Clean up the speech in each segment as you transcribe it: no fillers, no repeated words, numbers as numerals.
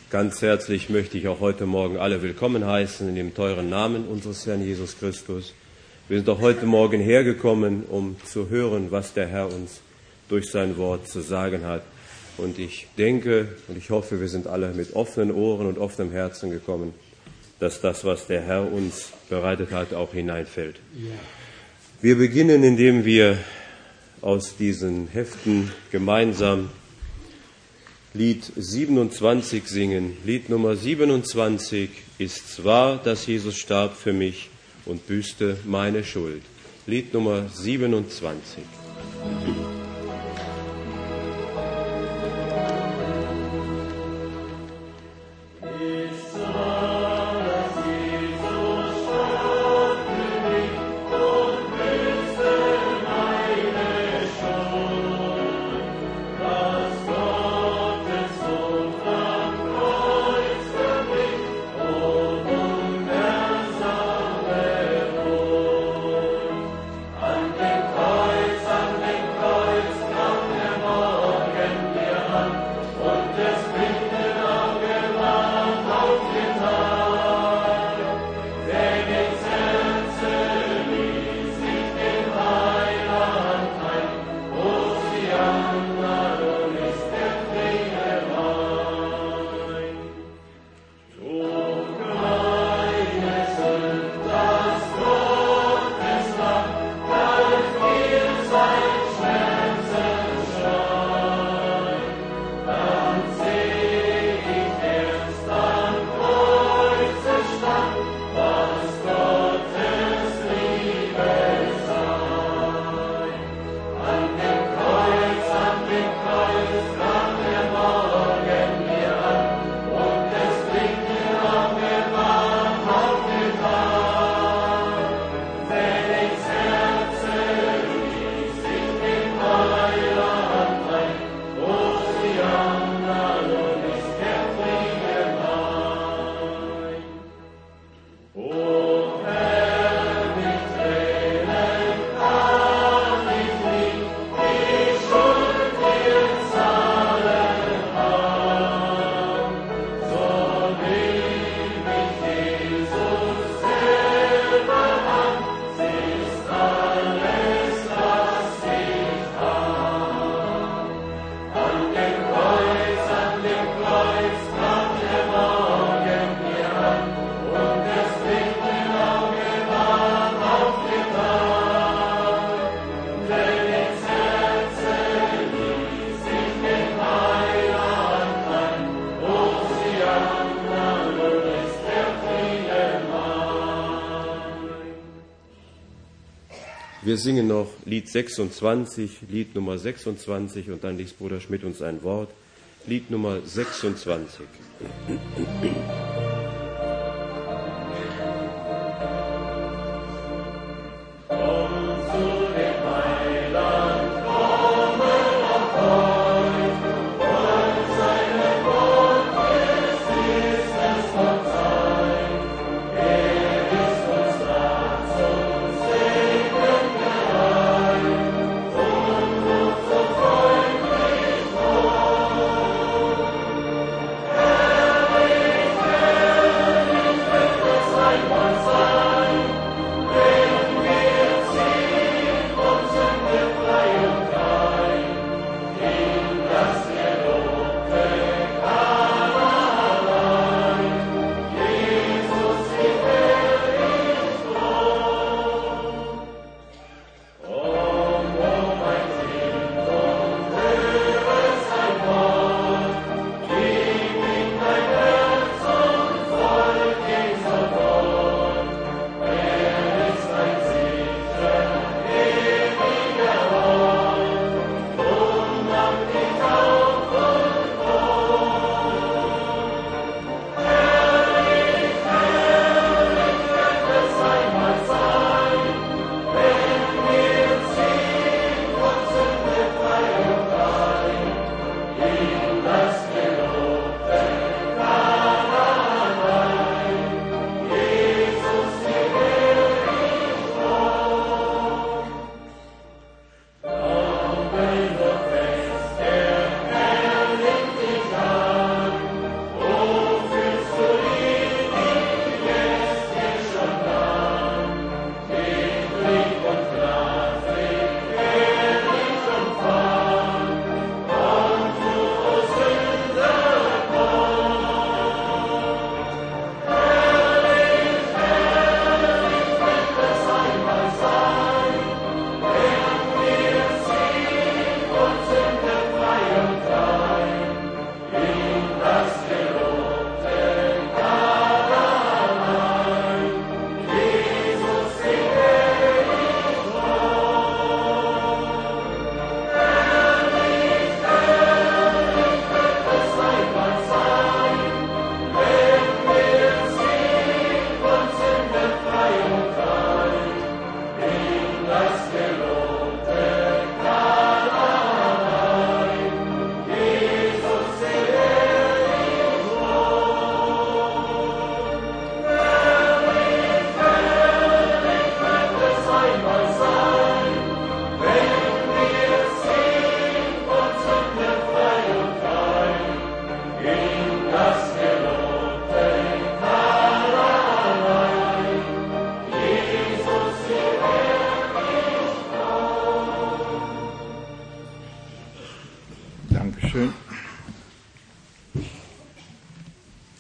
Ganz herzlich möchte ich auch heute Morgen alle willkommen heißen in dem teuren Namen unseres Herrn Jesus Christus. Wir sind auch heute Morgen hergekommen, um zu hören, was der Herr uns durch sein Wort zu sagen hat. Und ich denke und ich hoffe, wir sind alle mit offenen Ohren und offenem Herzen gekommen, dass das, was der Herr uns bereitet hat, auch hineinfällt. Ja. Wir beginnen, indem wir aus diesen Heften gemeinsam Lied 27 singen. Lied Nummer 27: Ist's wahr, dass Jesus starb für mich und büßte meine Schuld. Lied Nummer 27. Wir singen noch Lied 26, Lied Nummer 26 und dann liest Bruder Schmidt uns ein Wort. Lied Nummer 26.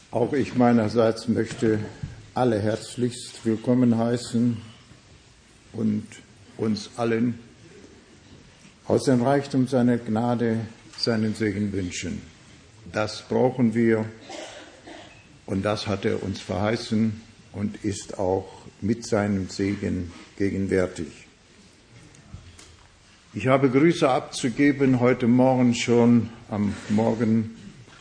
Auch ich meinerseits möchte alle herzlichst willkommen heißen und uns allen aus dem Reichtum seiner Gnade seinen Segen wünschen. Das brauchen wir und das hat er uns verheißen und ist auch mit seinem Segen gegenwärtig. Ich habe Grüße abzugeben, heute Morgen schon am Morgen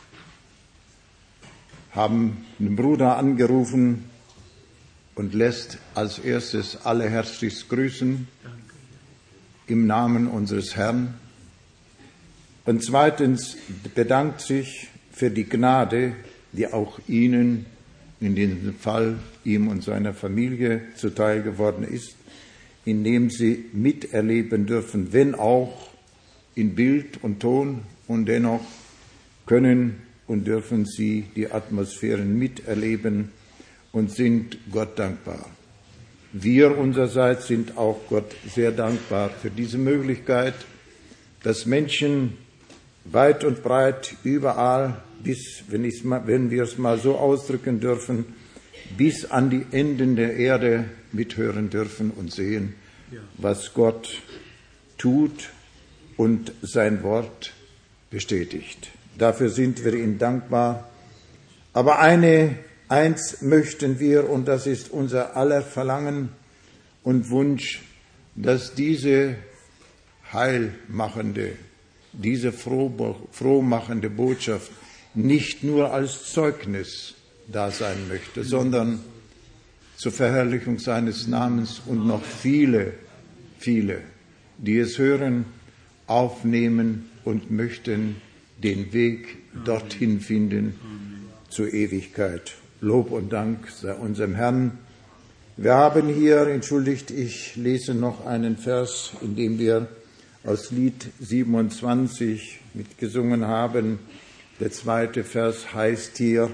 haben einen Bruder angerufen und lässt als erstes alle herzlichst grüßen im Namen unseres Herrn und zweitens bedankt sich für die Gnade, die auch Ihnen, in diesem Fall ihm und seiner Familie zuteil geworden ist, indem Sie miterleben dürfen, wenn auch in Bild und Ton, und dennoch können und dürfen Sie die Atmosphären miterleben und sind Gott dankbar. Wir unsererseits sind auch Gott sehr dankbar für diese Möglichkeit, dass Menschen weit und breit überall, bis, wenn wir es mal so ausdrücken dürfen, bis an die Enden der Erde mithören dürfen und sehen, was Gott tut und sein Wort bestätigt. Dafür sind wir ihm dankbar. Aber eins möchten wir, und das ist unser aller Verlangen und Wunsch, dass diese heilmachende, diese frohmachende Botschaft nicht nur als Zeugnis da sein möchte, sondern zur Verherrlichung seines Namens und noch viele, viele, die es hören, aufnehmen und möchten den Weg dorthin finden zur Ewigkeit. Lob und Dank sei unserem Herrn. Wir haben hier, entschuldigt, ich lese noch einen Vers, in dem wir aus Lied 27 mitgesungen haben. Der zweite Vers heißt hier: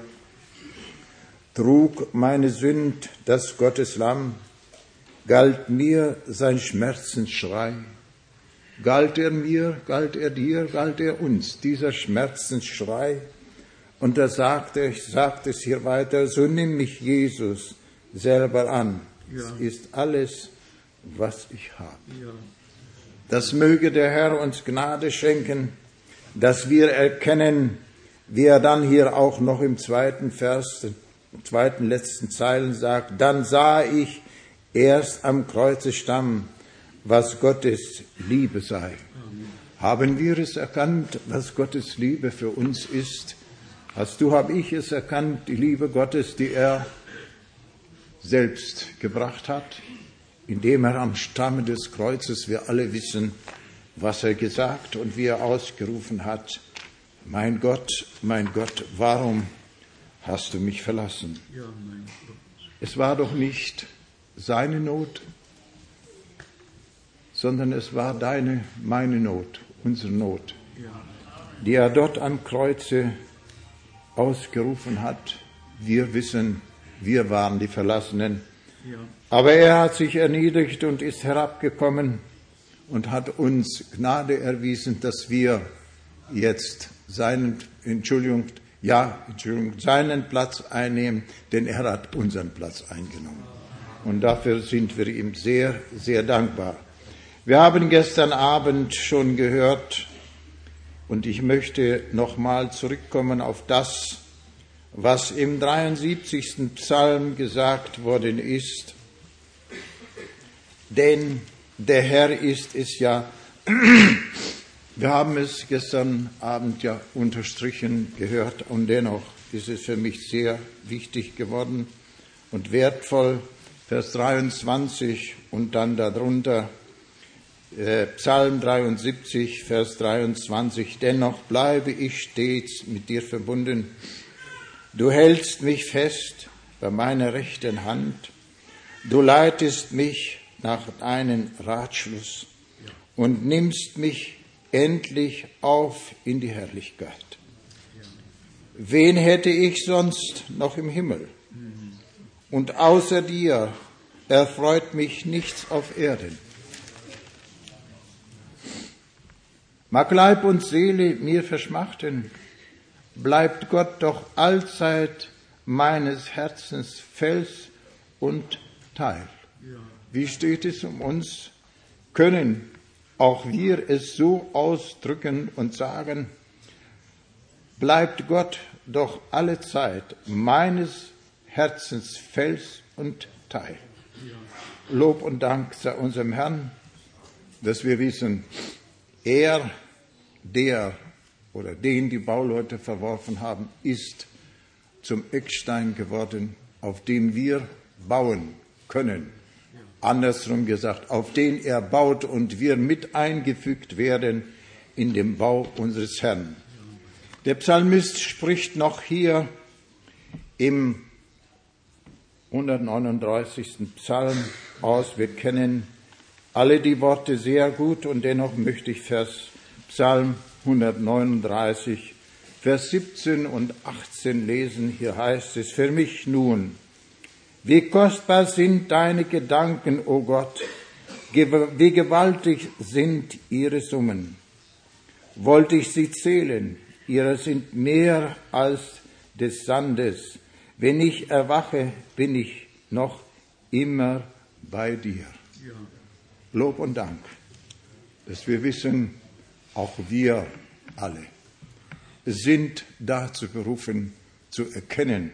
Trug meine Sünd das Gotteslamm, galt mir sein Schmerzensschrei. Galt er mir, galt er dir, galt er uns, dieser Schmerzensschrei. Und da sagt es hier weiter, so nimm mich, Jesus, selber an. Ja. Es ist alles, was ich habe. Ja. Das möge der Herr uns Gnade schenken, dass wir erkennen, wie er dann hier auch noch im zweiten Vers, zweiten letzten Zeilen sagt, dann sah ich erst am Kreuzestamm, was Gottes Liebe sei. Amen. Haben wir es erkannt, was Gottes Liebe für uns ist? Habe ich es erkannt, die Liebe Gottes, die er selbst gebracht hat, indem er am Stamm des Kreuzes, wir alle wissen, was er gesagt und wie er ausgerufen hat, mein Gott, warum hast du mich verlassen? Ja, mein Gott. Es war doch nicht seine Not, sondern es war meine Not, unsere Not, die er dort am Kreuze ausgerufen hat. Wir wissen, wir waren die Verlassenen. Ja. Aber er hat sich erniedrigt und ist herabgekommen und hat uns Gnade erwiesen, dass wir jetzt seinen Platz einnehmen, denn er hat unseren Platz eingenommen. Und dafür sind wir ihm sehr, sehr dankbar. Wir haben gestern Abend schon gehört, und ich möchte nochmal zurückkommen auf das, was im 73. Psalm gesagt worden ist. Denn der Herr ist es ja, wir haben es gestern Abend ja unterstrichen gehört, und dennoch ist es für mich sehr wichtig geworden und wertvoll. Vers 23 und dann darunter Psalm 73, Vers 23. Dennoch bleibe ich stets mit dir verbunden. Du hältst mich fest bei meiner rechten Hand. Du leitest mich nach deinem Ratschluss und nimmst mich endlich auf in die Herrlichkeit. Wen hätte ich sonst noch im Himmel? Und außer dir erfreut mich nichts auf Erden. Mag Leib und Seele mir verschmachten, bleibt Gott doch allzeit meines Herzens Fels und Teil. Wie steht es um uns? Können auch wir es so ausdrücken und sagen, bleibt Gott doch alle Zeit meines Herzens Fels und Teil. Lob und Dank sei unserem Herrn, dass wir wissen, er, der oder den die Bauleute verworfen haben, ist zum Eckstein geworden, auf dem wir bauen können. Andersrum gesagt, auf den er baut und wir mit eingefügt werden in den Bau unseres Herrn. Der Psalmist spricht noch hier im 139. Psalm aus. Wir kennen alle die Worte sehr gut und dennoch möchte ich Psalm 139, Vers 17 und 18 lesen. Hier heißt es, für mich nun, wie kostbar sind deine Gedanken, o Gott, wie gewaltig sind ihre Summen. Wollte ich sie zählen, ihre sind mehr als des Sandes. Wenn ich erwache, bin ich noch immer bei dir. Ja. Lob und Dank, dass wir wissen, auch wir alle sind dazu berufen, zu erkennen.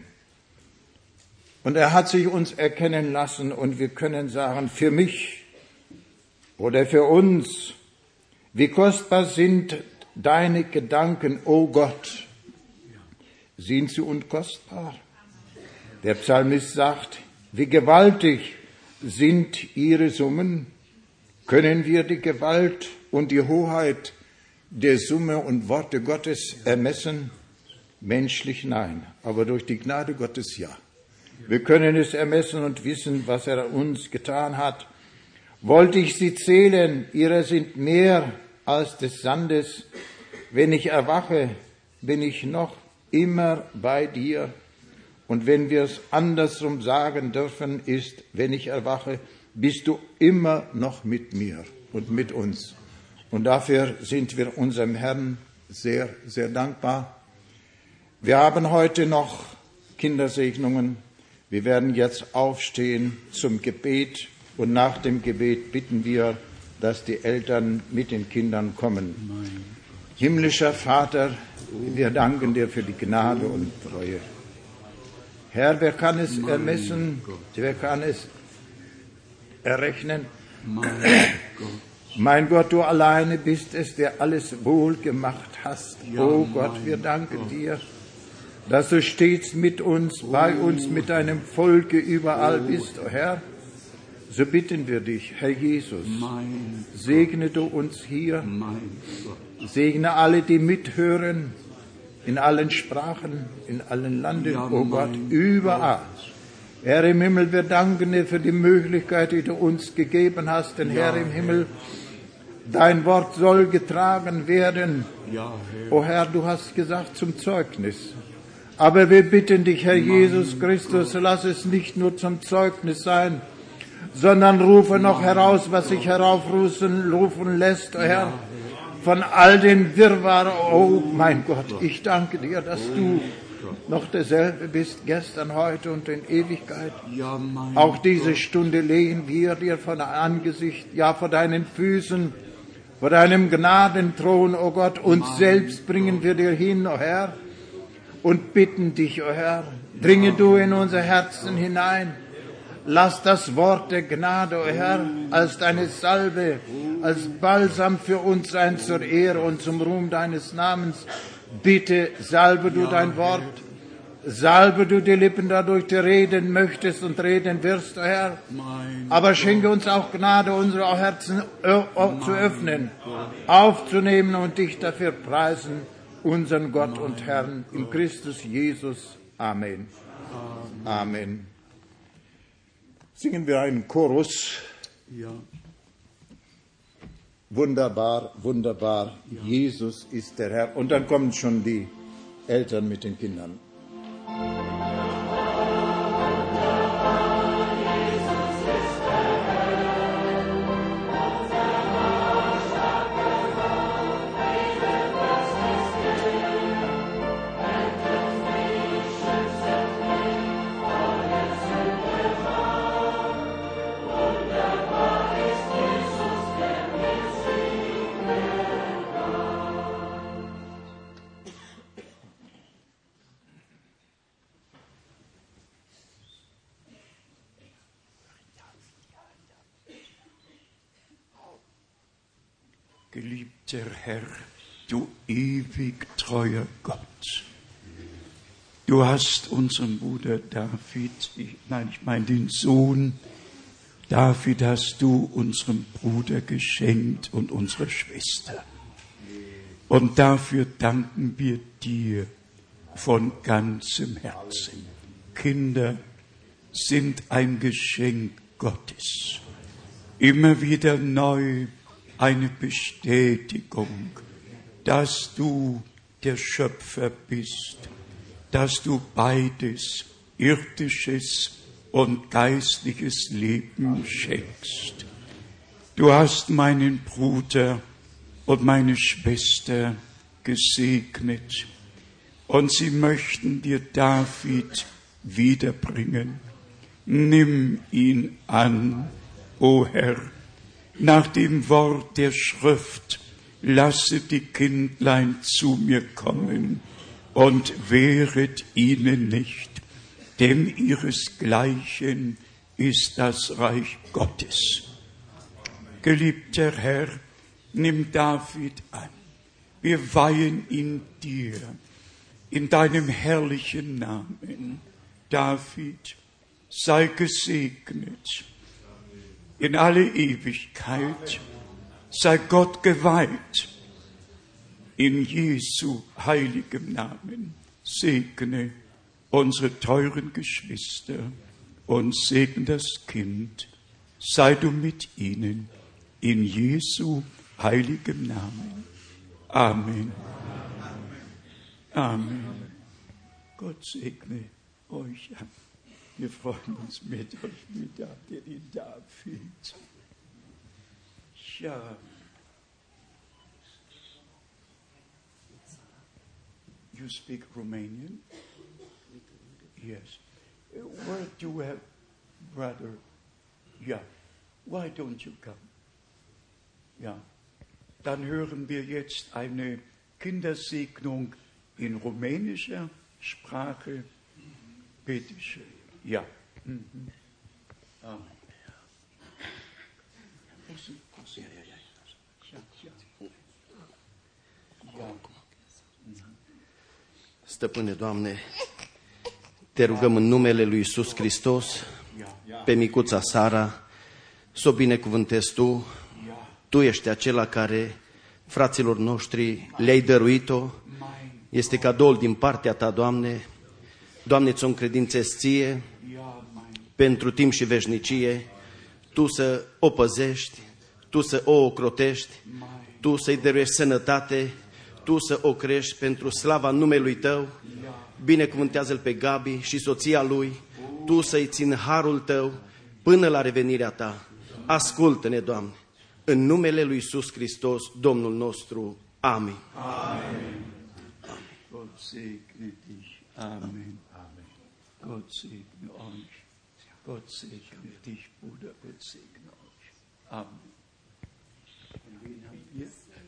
Und er hat sich uns erkennen lassen und wir können sagen, für mich oder für uns, wie kostbar sind deine Gedanken, o Gott. Sind sie unkostbar? Der Psalmist sagt, wie gewaltig sind ihre Summen. Können wir die Gewalt und die Hoheit der Summe und Worte Gottes ermessen? Menschlich nein, aber durch die Gnade Gottes ja. Wir können es ermessen und wissen, was er uns getan hat. Wollte ich sie zählen, ihre sind mehr als des Sandes. Wenn ich erwache, bin ich noch immer bei dir. Und wenn wir es andersrum sagen dürfen, ist, wenn ich erwache, bist du immer noch mit mir und mit uns. Und dafür sind wir unserem Herrn sehr, sehr dankbar. Wir haben heute noch Kindersegnungen. Wir werden jetzt aufstehen zum Gebet und nach dem Gebet bitten wir, dass die Eltern mit den Kindern kommen. Himmlischer Vater, wir danken dir für die Gnade und Treue. Herr, wer kann es ermessen, wer kann es errechnen? Mein Gott, du alleine bist es, der alles wohl gemacht hast. Oh Gott, wir danken dir, dass du stets mit uns, bei uns, mit deinem Volke überall bist, oh Herr. So bitten wir dich, Herr Jesus, segne du uns hier, segne alle, die mithören, in allen Sprachen, in allen Landen, oh Gott, überall. Herr im Himmel, wir danken dir für die Möglichkeit, die du uns gegeben hast, denn Herr im Himmel, dein Wort soll getragen werden. O Herr, du hast gesagt zum Zeugnis. Aber wir bitten dich, Herr Jesus Christus, lass es nicht nur zum Zeugnis sein, sondern rufe noch heraus, was sich heraufrufen lässt, o Herr, von all den Wirrwarr. Oh mein Gott, ich danke dir, dass du noch derselbe bist, gestern, heute und in Ewigkeit. Auch diese Stunde legen wir dir vor dein Angesicht, ja vor deinen Füßen, vor deinem Gnadenthron, o Gott, uns selbst bringen wir dir hin, o Herr, und bitten dich, o Herr, dringe du in unser Herzen hinein. Lass das Wort der Gnade, o Herr, als deine Salbe, als Balsam für uns sein zur Ehre und zum Ruhm deines Namens. Bitte salbe du dein Wort, salbe du die Lippen, dadurch du reden möchtest und reden wirst, o Herr. Aber schenke uns auch Gnade, unsere Herzen zu öffnen, aufzunehmen und dich dafür preisen, unseren Gott und Herrn, in Christus Jesus. Amen. Amen. Singen wir einen Chorus. Wunderbar, wunderbar, Jesus ist der Herr. Und dann kommen schon die Eltern mit den Kindern. Geliebter Herr, du ewig treuer Gott, du hast unserem Bruder David, den Sohn David hast du unserem Bruder geschenkt und unserer Schwester. Und dafür danken wir dir von ganzem Herzen. Kinder sind ein Geschenk Gottes. Immer wieder neu eine Bestätigung, dass du der Schöpfer bist, dass du beides, irdisches und geistliches Leben schenkst. Du hast meinen Bruder und meine Schwester gesegnet und sie möchten dir David wiederbringen. Nimm ihn an, o Herr, nach dem Wort der Schrift, lasse die Kindlein zu mir kommen und wehret ihnen nicht, denn ihresgleichen ist das Reich Gottes. Geliebter Herr, nimm David an. Wir weihen ihn dir in deinem herrlichen Namen. David, sei gesegnet in alle Ewigkeit. Sei Gott geweiht. In Jesu heiligem Namen segne unsere teuren Geschwister und segne das Kind. Sei du mit ihnen. In Jesu heiligem Namen. Amen. Amen. Gott segne euch. Wir freuen uns mit euch wieder, der ihn da fühlt. Ja. You speak Romanian? Yes. Where do you have brother? Yeah. Why don't you come? Ja. Dann hören wir jetzt eine Kindersegnung in rumänischer Sprache. Bitte schön. Ja. Mhm. Amen. Stăpâne, Doamne, te rugăm în numele lui Iisus Hristos, pe micuța Sara, să o binecuvântezi Tu. Tu ești acela care fraților noștri le-ai dăruit-o. Este cadoul din partea Ta, Doamne. Doamne, ți-o încredințez Ție pentru timp și veșnicie. Tu să o păzești, Tu să o ocrotești, Tu să-i dăruiești sănătate, Tu să o crești pentru slava numelui Tău. Binecuvântează-l pe Gabi și soția lui. Tu să-i țin harul Tău până la revenirea Ta. Ascultă-ne, Doamne, în numele lui Iisus Hristos, Domnul nostru. Amin. Amen. Gott segne dich. Amen. Gott segne euch. Gott segne dich, Bruder. Gott segne euch. Amen. Und wen habt ihr?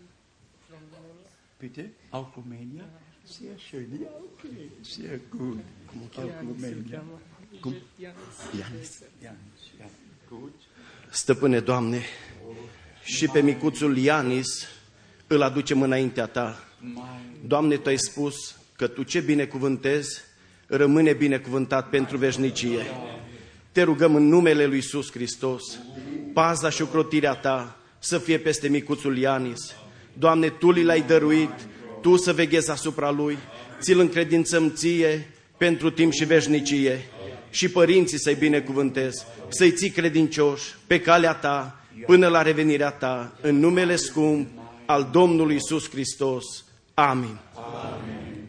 Bitte? Auch Rumänien? Sehr schön. Ja, okay. Sehr gut. Auch Rumänien. Ianis. Ja, gut. Stăpâne, Doamne, și pe micuțul Ianis îl aducem înaintea Ta. Doamne, Tu ai spus că Tu ce binecuvântezi, rămâne binecuvântat pentru veșnicie. Te rugăm în numele lui Iisus Hristos, paza și ocrotirea Ta să fie peste micuțul Ianis. Doamne, Tu l-ai dăruit, Tu să veghezi asupra lui, ți-l încredințăm Ție pentru timp și veșnicie. Și părinții să-i binecuvântezi, să-i ții credincioși pe calea Ta până la revenirea Ta, în numele scump al Domnului Iisus Hristos. Amin. Amin.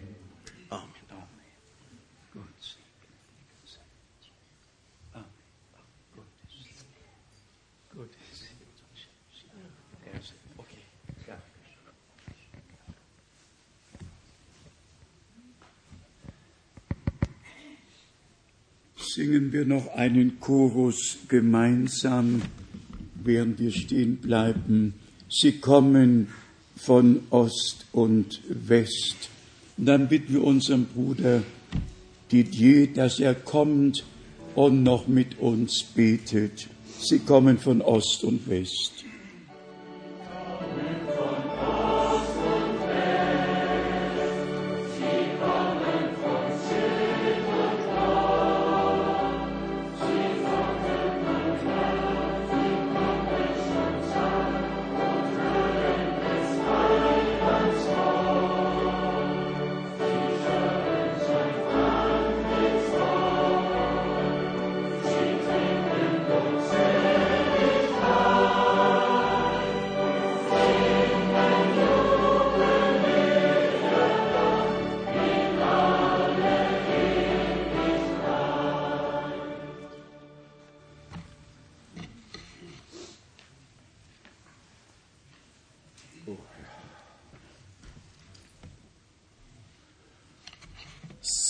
Singen wir noch einen Chorus gemeinsam, während wir stehen bleiben. Sie kommen von Ost und West. Und dann bitten wir unseren Bruder Didier, dass er kommt und noch mit uns betet. Sie kommen von Ost und West. Amen.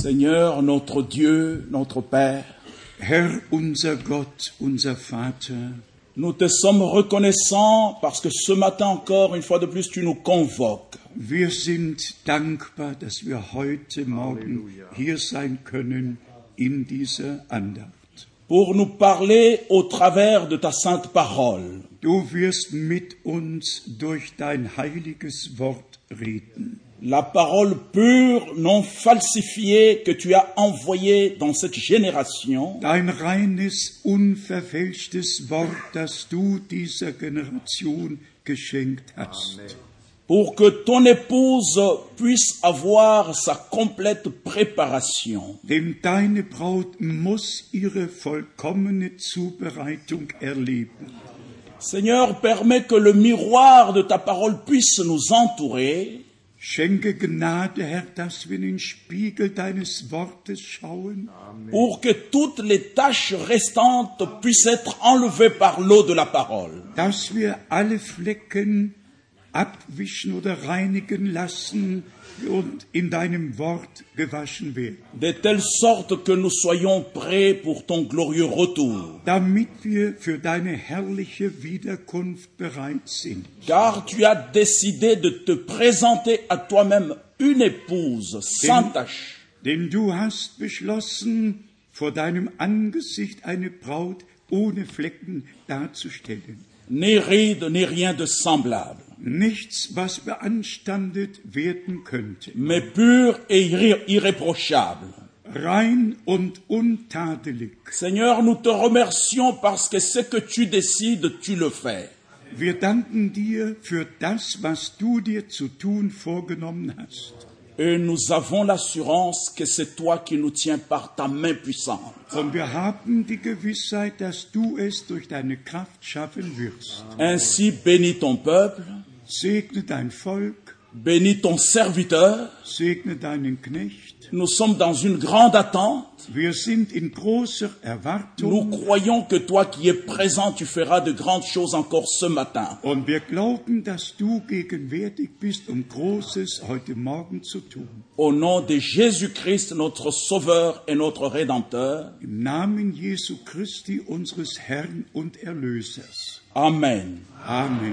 Seigneur, notre Dieu, notre Père, Herr, unser Gott, unser Vater, nous te sommes reconnaissants parce que ce matin encore, une fois de plus, tu nous convoques. wir sind dankbar, dass wir heute Morgen hier sein können in dieser Andacht. Pour nous parler au travers de ta sainte parole. Du wirst mit uns durch dein heiliges Wort reden. La parole pure, non falsifiée, que tu as envoyée dans cette génération, Dein reines, unverfälschtes Wort, das du dieser Generation geschenkt hast. pour que ton épouse puisse avoir sa complète préparation. Denn deine Braut muss ihre vollkommene Zubereitung erleben. Seigneur, permets que le miroir de ta parole puisse nous entourer, Schenke Gnade, Herr, dass wir in den Spiegel deines Wortes schauen, pour que toutes les tâches restantes puissent être enlevées par l'eau de la parole. dass wir alle Flecken abwischen oder reinigen lassen und in deinem Wort gewaschen werden, De telle sorte que nous soyons prêts pour ton glorieux retour. damit wir für deine herrliche Wiederkunft bereit sind. Car tu as décidé de te présenter à toi-même une épouse sans tache. Denn du hast beschlossen, vor deinem Angesicht eine Braut ohne Flecken darzustellen. Ni ride, ni rien de semblable, Nichts, was beanstandet werden könnte. mais pure et irréprochable. Rein und untadelig. Seigneur, nous te remercions parce que ce que tu décides, tu le fais. Wir danken dir für das, was du dir zu tun vorgenommen hast. Et nous avons l'assurance que c'est toi qui nous tiens par ta main puissante. Und wir haben die Gewissheit, dass du es durch deine Kraft schaffen wirst. Ainsi, bénis ton peuple, Segne dein Volk, bénis ton serviteur. segne deinen Knecht. Nous sommes dans une grande attente. Wir sind in großer Nous Erwartung croyons que toi qui es présent, tu feras de grandes choses encore ce matin. und wir glauben, dass du gegenwärtig bist, um Großes heute Morgen zu tun. Au nom de Jésus-Christ, notre Sauveur et notre Rédempteur. Im Namen Jesu Christi, unseres Herrn und Erlösers. Amen. Amen.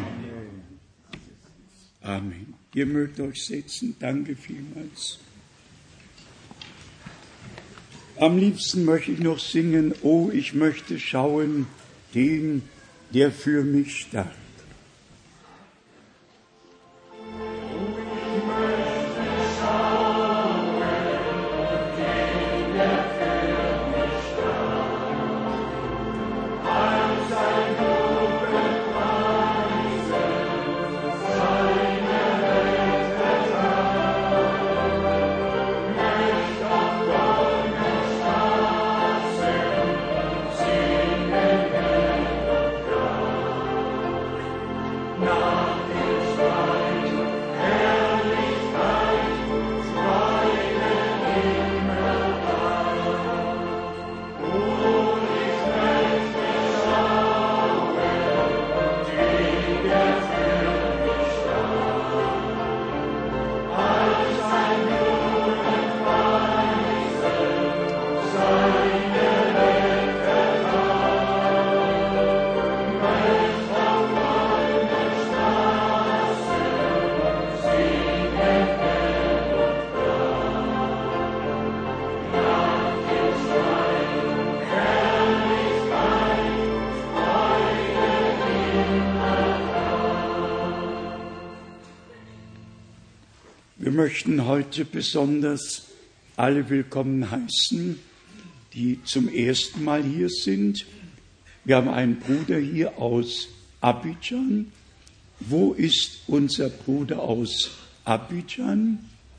Amen. Ihr mögt euch setzen. Danke vielmals. Am liebsten möchte ich noch singen, oh, ich möchte schauen, den, der für mich starb. Wir möchten heute besonders alle willkommen heißen, die zum ersten Mal hier sind. Wir haben einen Bruder hier aus Abidjan. Wo ist unser Bruder aus Abidjan?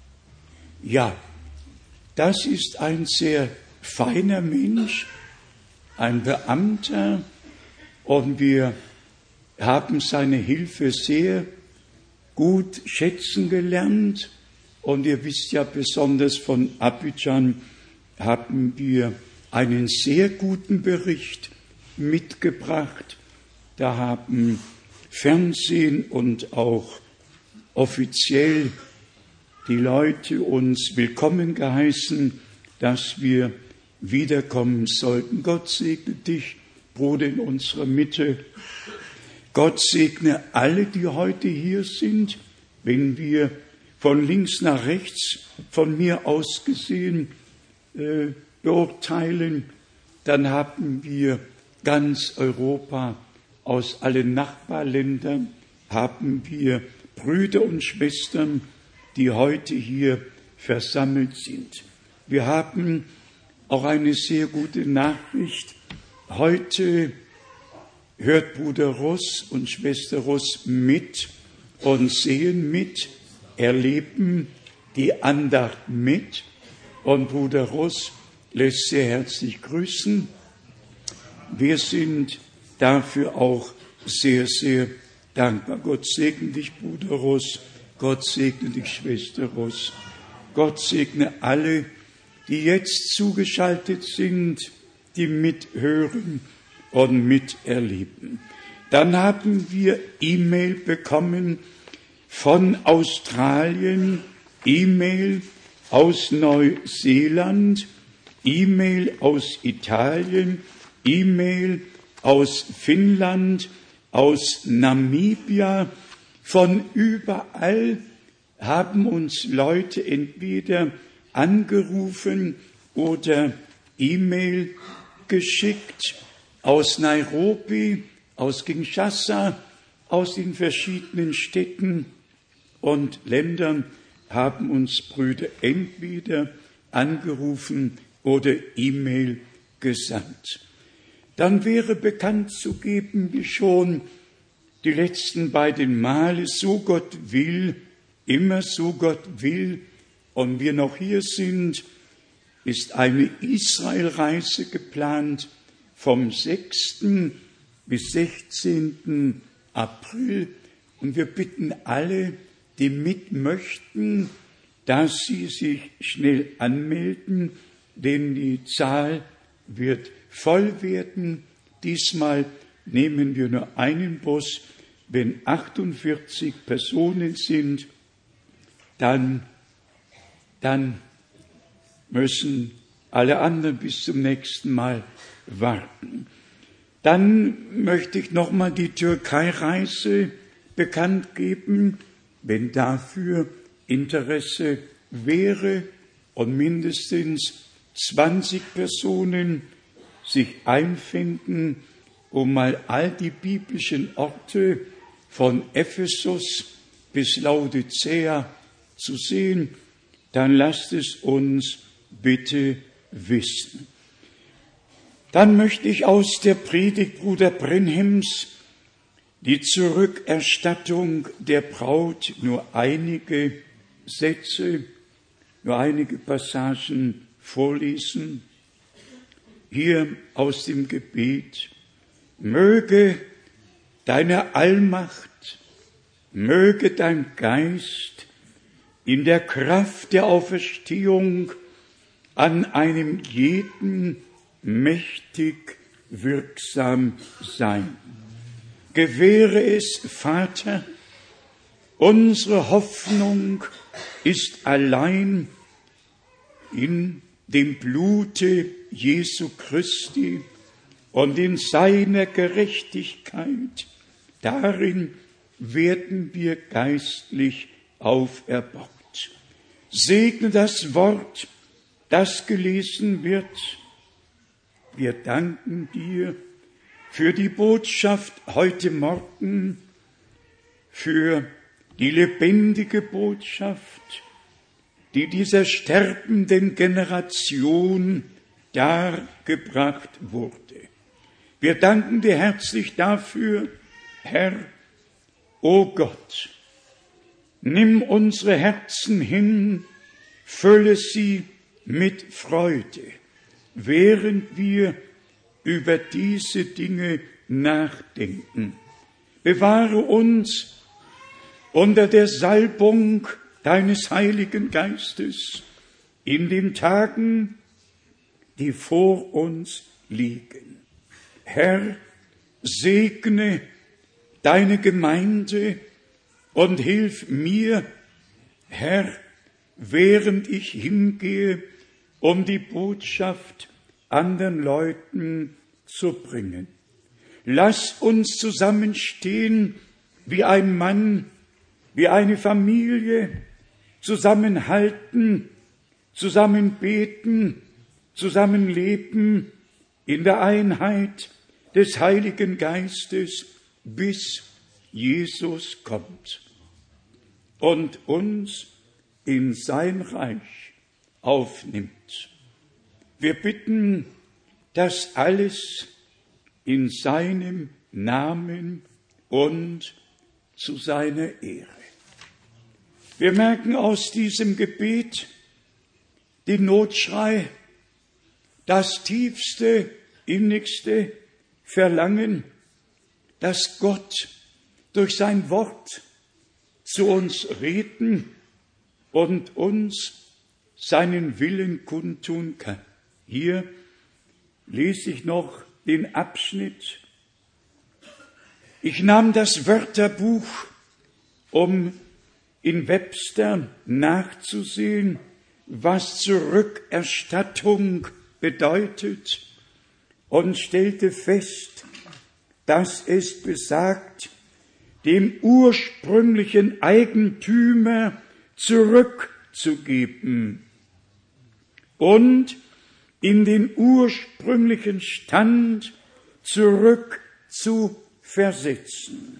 Ja, das ist ein sehr feiner Mensch, ein Beamter, und wir haben seine Hilfe sehr gut schätzen gelernt. Und ihr wisst ja, besonders von Abidjan haben wir einen sehr guten Bericht mitgebracht. Da haben Fernsehen und auch offiziell die Leute uns willkommen geheißen dass wir wiederkommen sollten. Gott segne dich, Bruder, in unserer Mitte. Gott segne alle, die heute hier sind. Wenn wir von links nach rechts, von mir aus gesehen, beurteilen, dann haben wir ganz Europa, aus allen Nachbarländern haben wir Brüder und Schwestern, die heute hier versammelt sind. Wir haben auch eine sehr gute Nachricht. Heute hört Bruder Ross und Schwester Ross mit und sehen mit, erleben die Andacht mit. Und Bruder Ross lässt sehr herzlich grüßen. Wir sind dafür auch sehr, sehr dankbar. Gott segne dich, Bruder Ross. Gott segne dich, Schwester Ross. Gott segne alle, die jetzt zugeschaltet sind, die mithören und miterleben. Dann haben wir E-Mail bekommen von Australien, E-Mail aus Neuseeland, E-Mail aus Italien, E-Mail aus Finnland, aus Namibia. Von überall haben uns Leute entweder angerufen oder E-Mail geschickt, aus Nairobi, aus Kinshasa, aus den verschiedenen Städten und Ländern haben uns Brüder entweder angerufen oder E-Mail gesandt. Dann wäre bekannt zu geben, wie schon die letzten beiden Male, so Gott will, immer so Gott will, und wir noch hier sind, ist eine Israelreise geplant vom 6. bis 16. April. Und wir bitten alle, die mit möchten, dass sie sich schnell anmelden, denn die Zahl wird voll werden. Diesmal nehmen wir nur einen Bus. Wenn 48 Personen sind, dann müssen alle anderen bis zum nächsten Mal warten. Dann möchte ich nochmal die Türkei-Reise bekannt geben, wenn dafür Interesse wäre und mindestens 20 Personen sich einfinden, um mal all die biblischen Orte von Ephesus bis Laodicea zu sehen, dann lasst es uns bitte wissen. Dann möchte ich aus der Predigt Bruder Brenhems die Zurückerstattung der Braut nur einige Sätze, nur einige Passagen vorlesen. Hier aus dem Gebet: Möge deine Allmacht, möge dein Geist in der Kraft der Auferstehung an einem jeden mächtig wirksam sein. Gewähre es, Vater, unsere Hoffnung ist allein in dem Blute Jesu Christi und in seiner Gerechtigkeit. Darin werden wir geistlich auferbaut. Segne das Wort, das gelesen wird. Wir danken dir für die Botschaft heute Morgen, für die lebendige Botschaft, die dieser sterbenden Generation dargebracht wurde. Wir danken dir herzlich dafür, Herr, o Gott, nimm unsere Herzen hin, fülle sie mit Freude, während wir über diese Dinge nachdenken. Bewahre uns unter der Salbung deines Heiligen Geistes in den Tagen, die vor uns liegen. Herr, segne deine Gemeinde und hilf mir, Herr, während ich hingehe um die Botschaft anderen Leuten zu bringen. Lass uns zusammenstehen wie ein Mann, wie eine Familie, zusammenhalten, zusammen beten, zusammen leben in der Einheit des Heiligen Geistes, bis Jesus kommt und uns in sein Reich aufnimmt. Wir bitten, das alles in seinem Namen und zu seiner Ehre. Wir merken aus diesem Gebet den Notschrei, das tiefste, innigste Verlangen, dass Gott durch sein Wort zu uns reden und uns seinen Willen kundtun kann. Hier lese ich noch den Abschnitt. Ich nahm das Wörterbuch, um in Webster nachzusehen, was Zurückerstattung bedeutet, und stellte fest, dass es besagt, dem ursprünglichen Eigentümer zurückzugeben und in den ursprünglichen Stand zurück zu versetzen.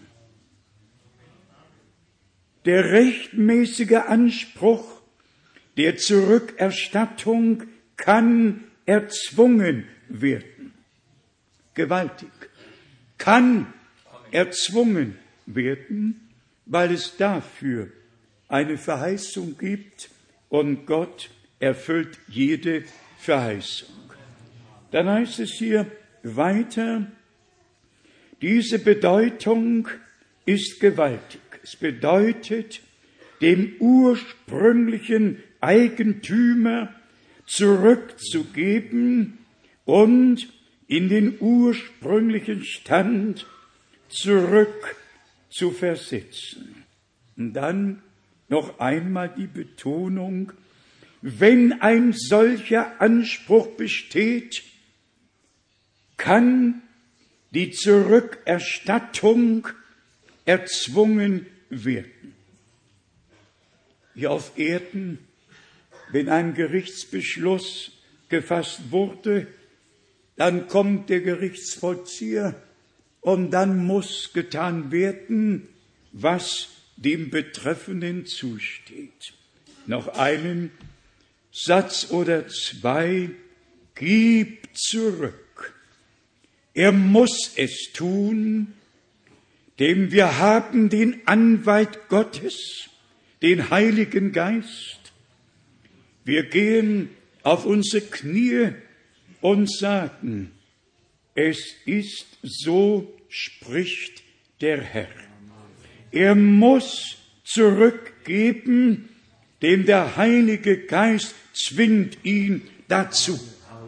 Der rechtmäßige Anspruch der Zurückerstattung kann erzwungen werden. Gewaltig. Kann erzwungen werden, weil es dafür eine Verheißung gibt und Gott erfüllt jede Verheißung. Dann heißt es hier weiter, diese Bedeutung ist gewaltig. Es bedeutet, dem ursprünglichen Eigentümer zurückzugeben und in den ursprünglichen Stand zurück zu versetzen. Und dann noch einmal die Betonung, wenn ein solcher Anspruch besteht, kann die Zurückerstattung erzwungen werden. Hier auf Erden, wenn ein Gerichtsbeschluss gefasst wurde, dann kommt der Gerichtsvollzieher und dann muss getan werden, was dem Betreffenden zusteht. Noch einen Satz oder zwei, gib zurück. Er muss es tun, denn wir haben den Anwalt Gottes, den Heiligen Geist. Wir gehen auf unsere Knie und sagen, es ist so, spricht der Herr. Er muss zurückgeben, denn der Heilige Geist zwingt ihn dazu.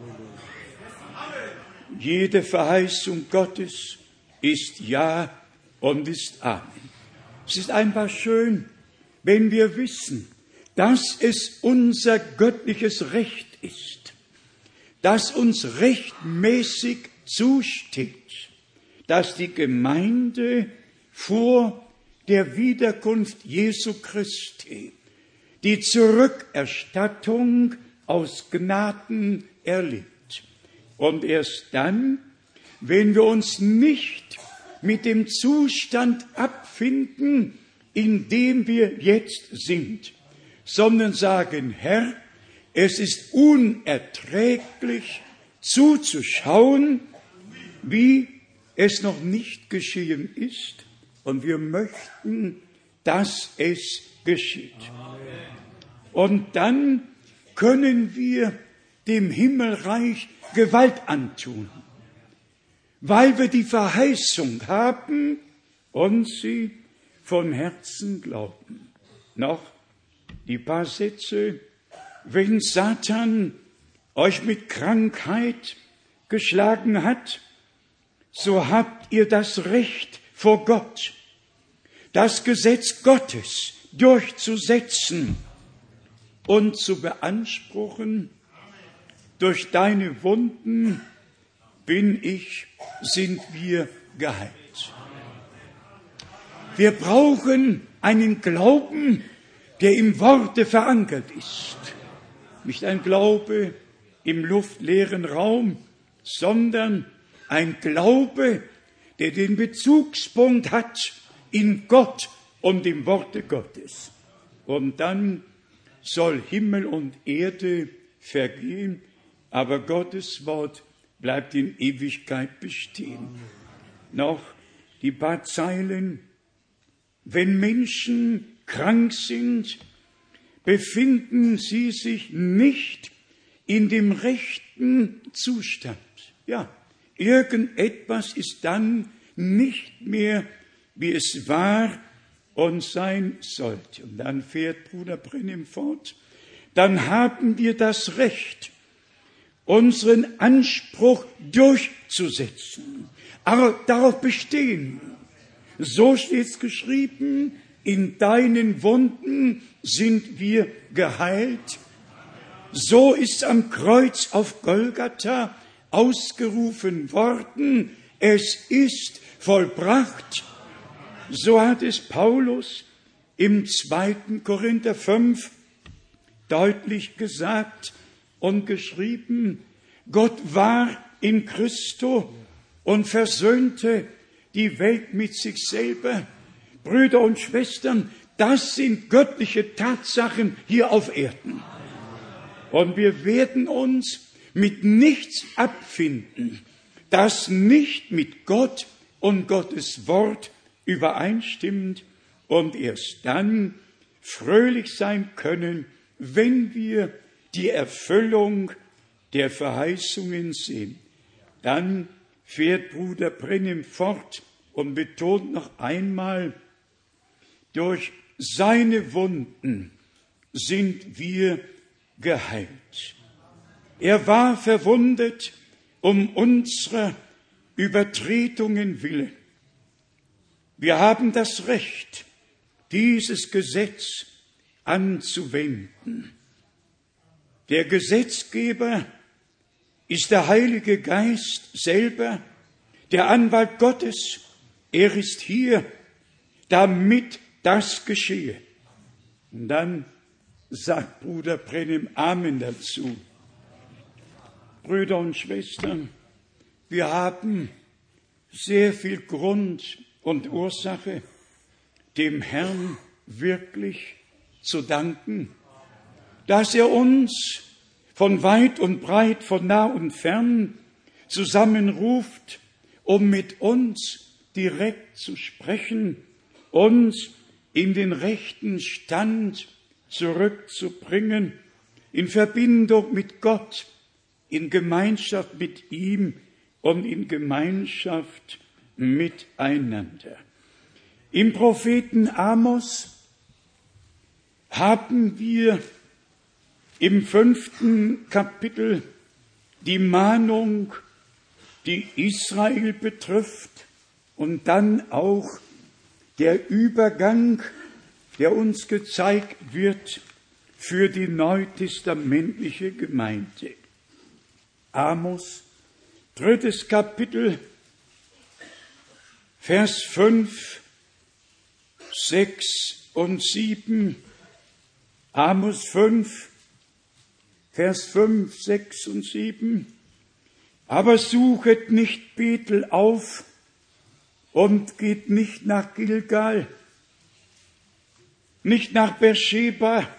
Jede Verheißung Gottes ist Ja und ist Amen. Es ist einfach schön, wenn wir wissen, dass es unser göttliches Recht ist, das uns rechtmäßig zusteht, dass die Gemeinde vor der Wiederkunft Jesu Christi die Zurückerstattung aus Gnaden erlebt. Und erst dann, wenn wir uns nicht mit dem Zustand abfinden, in dem wir jetzt sind, sondern sagen, Herr, es ist unerträglich zuzuschauen, wie es noch nicht geschehen ist, und wir möchten, dass es geschieht. Und dann können wir dem Himmelreich Gewalt antun, weil wir die Verheißung haben und sie von Herzen glauben. Noch die paar Sätze. Wenn Satan euch mit Krankheit geschlagen hat, so habt ihr das Recht vor Gott, das Gesetz Gottes durchzusetzen und zu beanspruchen, durch deine Wunden sind wir geheilt. Wir brauchen einen Glauben, der im Worte verankert ist. Nicht ein Glaube im luftleeren Raum, sondern ein Glaube, der den Bezugspunkt hat in Gott und im Worte Gottes. Und dann soll Himmel und Erde vergehen, aber Gottes Wort bleibt in Ewigkeit bestehen. Noch die paar Zeilen. Wenn Menschen krank sind, befinden sie sich nicht in dem rechten Zustand. Ja, irgendetwas ist dann nicht mehr, wie es war und sein sollte. Und dann fährt Bruder Brennim fort. Dann haben wir das Recht, unseren Anspruch durchzusetzen, aber darauf bestehen. So steht's geschrieben, in deinen Wunden sind wir geheilt. So ist am Kreuz auf Golgatha ausgerufen worden, es ist vollbracht. So hat es Paulus im 2. Korinther 5 deutlich gesagt und geschrieben. Gott war in Christo und versöhnte die Welt mit sich selber. Brüder und Schwestern, das sind göttliche Tatsachen hier auf Erden. Und wir werden uns mit nichts abfinden, das nicht mit Gott und Gottes Wort übereinstimmt und erst dann fröhlich sein können, wenn wir die Erfüllung der Verheißungen sehen. Dann fährt Bruder Brennim fort und betont noch einmal, durch seine Wunden sind wir geheilt. Er war verwundet um unserer Übertretungen willen. Wir haben das Recht, dieses Gesetz anzuwenden. Der Gesetzgeber ist der Heilige Geist selber, der Anwalt Gottes. Er ist hier, damit das geschehe. Und dann sagt Bruder Brennim Amen dazu. Brüder und Schwestern, wir haben sehr viel Grund und Ursache, dem Herrn wirklich zu danken, dass er uns von weit und breit, von nah und fern zusammenruft, um mit uns direkt zu sprechen, uns in den rechten Stand zurückzubringen, in Verbindung mit Gott, in Gemeinschaft mit ihm und in Gemeinschaft miteinander. Im Propheten Amos haben wir im 5. Kapitel die Mahnung, die Israel betrifft, und dann auch der Übergang, der uns gezeigt wird für die neutestamentliche Gemeinde. Amos, 3. Kapitel, Vers 5, 6 und 7. Amos 5, Vers 5, 6 und 7. Aber suchet nicht Bethel auf und geht nicht nach Gilgal, nicht nach Beersheba,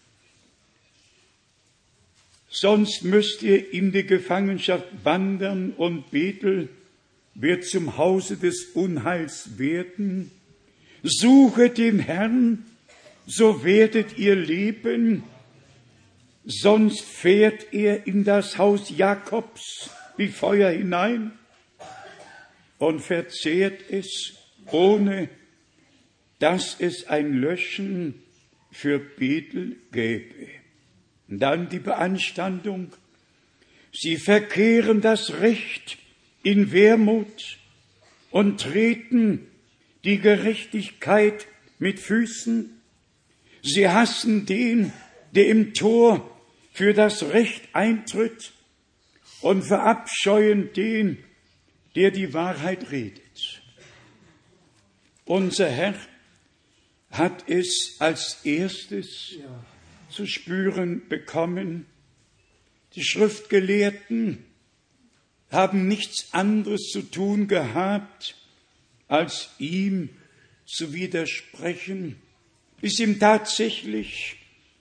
sonst müsst ihr in die Gefangenschaft wandern und Bethel wird zum Hause des Unheils werden. Suchet den Herrn, so werdet ihr leben, sonst fährt er in das Haus Jakobs wie Feuer hinein und verzehrt es, ohne dass es ein Löschen für Bethel gäbe. Und dann die Beanstandung. Sie verkehren das Recht in Wermut und treten die Gerechtigkeit mit Füßen. Sie hassen den, der im Tor für das Recht eintritt und verabscheuen den, der die Wahrheit redet. Unser Herr hat es als erstes zu spüren bekommen. Die Schriftgelehrten haben nichts anderes zu tun gehabt, als ihm zu widersprechen, bis ihm tatsächlich,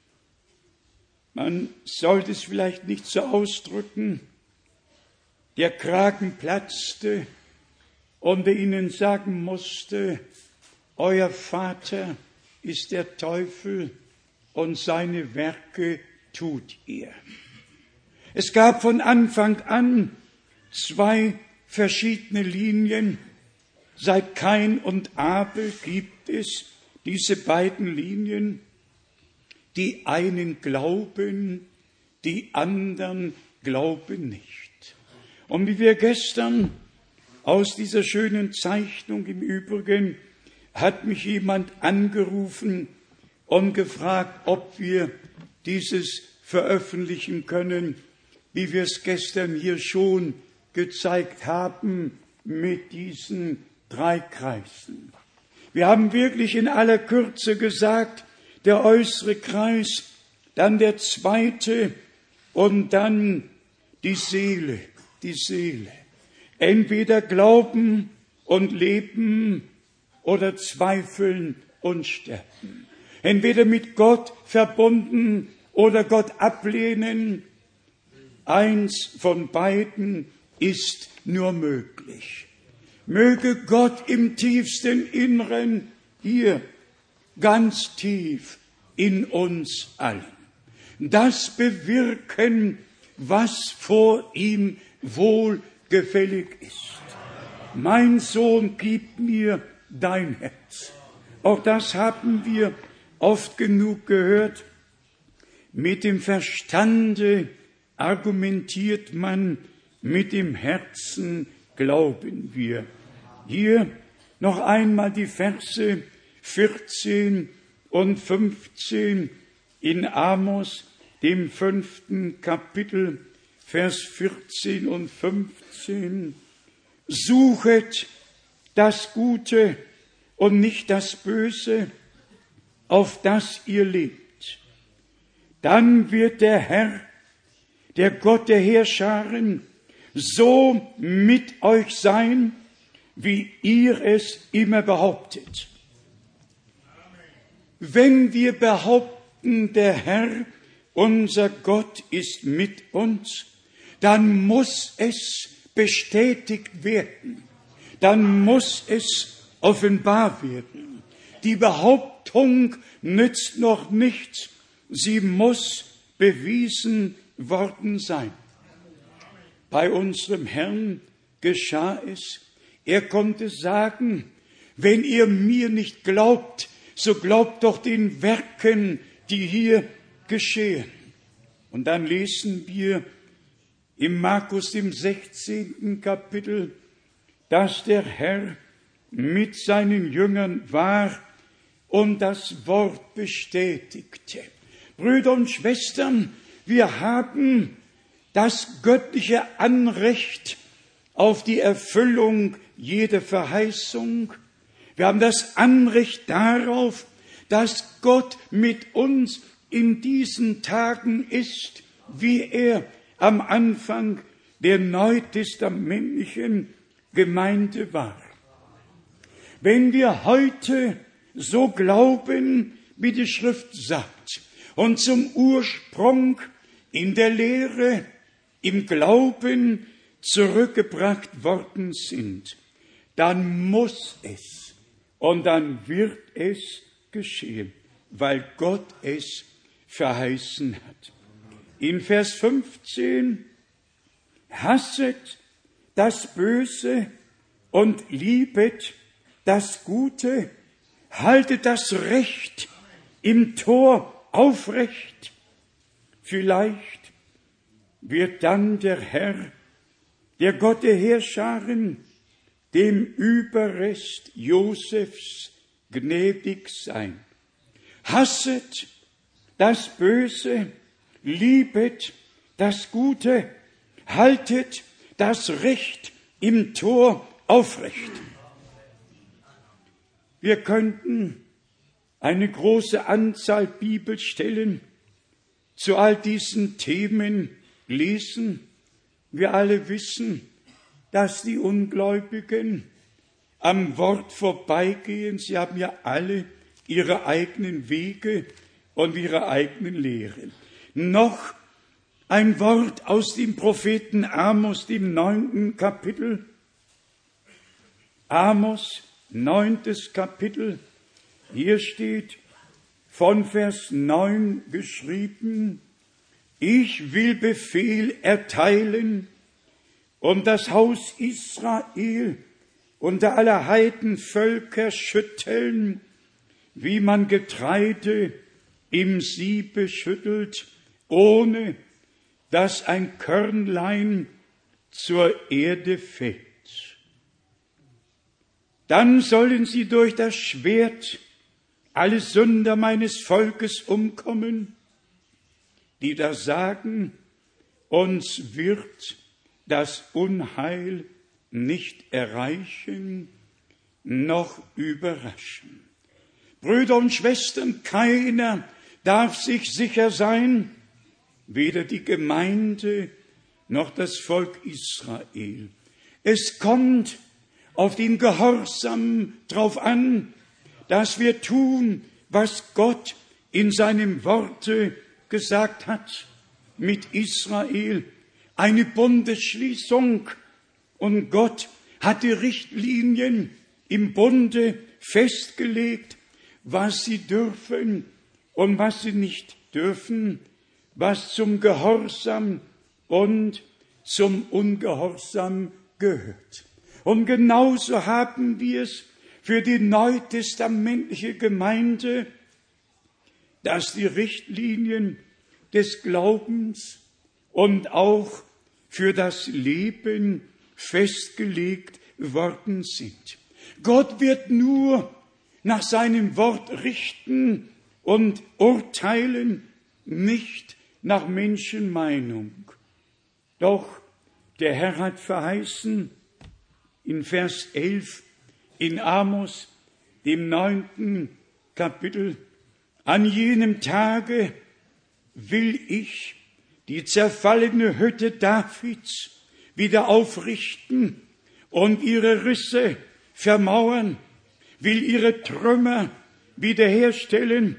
man sollte es vielleicht nicht so ausdrücken, der Kragen platzte und er ihnen sagen musste, euer Vater ist der Teufel und seine Werke tut ihr. Es gab von Anfang an 2 verschiedene Linien. Seit Kain und Abel gibt es diese beiden Linien. Die einen glauben, die anderen glauben nicht. Und wie wir gestern aus dieser schönen Zeichnung im Übrigen, hat mich jemand angerufen und gefragt, ob wir dieses veröffentlichen können, wie wir es gestern hier schon gezeigt haben mit diesen 3 Kreisen. Wir haben wirklich in aller Kürze gesagt, der äußere Kreis, dann der zweite und dann die Seele, die Seele. Entweder glauben und leben oder zweifeln und sterben. Entweder mit Gott verbunden oder Gott ablehnen. Eins von beiden ist nur möglich. Möge Gott im tiefsten Inneren hier ganz tief in uns allen das bewirken, was vor ihm wohlgefällig ist. Mein Sohn, gib mir dein Herz. Auch das haben wir oft genug gehört. Mit dem Verstande argumentiert man, mit dem Herzen glauben wir. Hier noch einmal die Verse 14 und 15 in Amos, dem 5. Kapitel, Vers 14 und 15. Suchet das Gute und nicht das Böse, auf das ihr lebt. Dann wird der Herr, der Gott der Heerscharen, so mit euch sein, wie ihr es immer behauptet. Wenn wir behaupten, der Herr, unser Gott, ist mit uns, dann muss es bestätigt werden. Dann muss es offenbar werden. Die Behauptung nützt noch nichts. Sie muss bewiesen worden sein. Bei unserem Herrn geschah es. Er konnte sagen, wenn ihr mir nicht glaubt, so glaubt doch den Werken, die hier geschehen. Und dann lesen wir im Markus, dem 16. Kapitel, dass der Herr mit seinen Jüngern war und das Wort bestätigte. Brüder und Schwestern, wir haben das göttliche Anrecht auf die Erfüllung jeder Verheißung. Wir haben das Anrecht darauf, dass Gott mit uns in diesen Tagen ist, wie er am Anfang der neutestamentlichen Gemeinde war. Wenn wir heute so glauben, wie die Schrift sagt, und zum Ursprung in der Lehre, im Glauben zurückgebracht worden sind, dann muss es und dann wird es geschehen, weil Gott es verheißen hat. In Vers 15, hasset das Böse und liebet das Gute, haltet das Recht im Tor aufrecht. Vielleicht wird dann der Herr, der Gott der Heerscharen, dem Überrest Josefs gnädig sein. Hasset das Böse, liebet das Gute, haltet das Recht im Tor aufrecht. Wir könnten eine große Anzahl Bibelstellen zu all diesen Themen lesen. Wir alle wissen, dass die Ungläubigen am Wort vorbeigehen. Sie haben ja alle ihre eigenen Wege und ihre eigenen Lehren. Noch ein Wort aus dem Propheten Amos, dem 9. Kapitel. Amos, 9. Kapitel. Hier steht von Vers 9 geschrieben: Ich will Befehl erteilen und das Haus Israel unter aller Heidenvölker schütteln, wie man Getreide im Siebe schüttelt, ohne dass ein Körnlein zur Erde fällt. Dann sollen sie durch das Schwert alle Sünder meines Volkes umkommen, die da sagen, uns wird das Unheil nicht erreichen, noch überraschen. Brüder und Schwestern, keiner darf sich sicher sein, weder die Gemeinde noch das Volk Israel. Es kommt auf den Gehorsam drauf an, dass wir tun, was Gott in seinem Worte gesagt hat mit Israel. Eine Bundesschließung. Und Gott hat die Richtlinien im Bunde festgelegt, was sie dürfen und was sie nicht dürfen, was zum Gehorsam und zum Ungehorsam gehört. Und genauso haben wir es für die neutestamentliche Gemeinde, dass die Richtlinien des Glaubens und auch für das Leben festgelegt worden sind. Gott wird nur nach seinem Wort richten und urteilen, nicht nach Menschenmeinung. Doch der Herr hat verheißen in Vers 11 in Amos, dem 9. Kapitel, an jenem Tage will ich die zerfallene Hütte Davids wieder aufrichten und ihre Risse vermauern, will ihre Trümmer wiederherstellen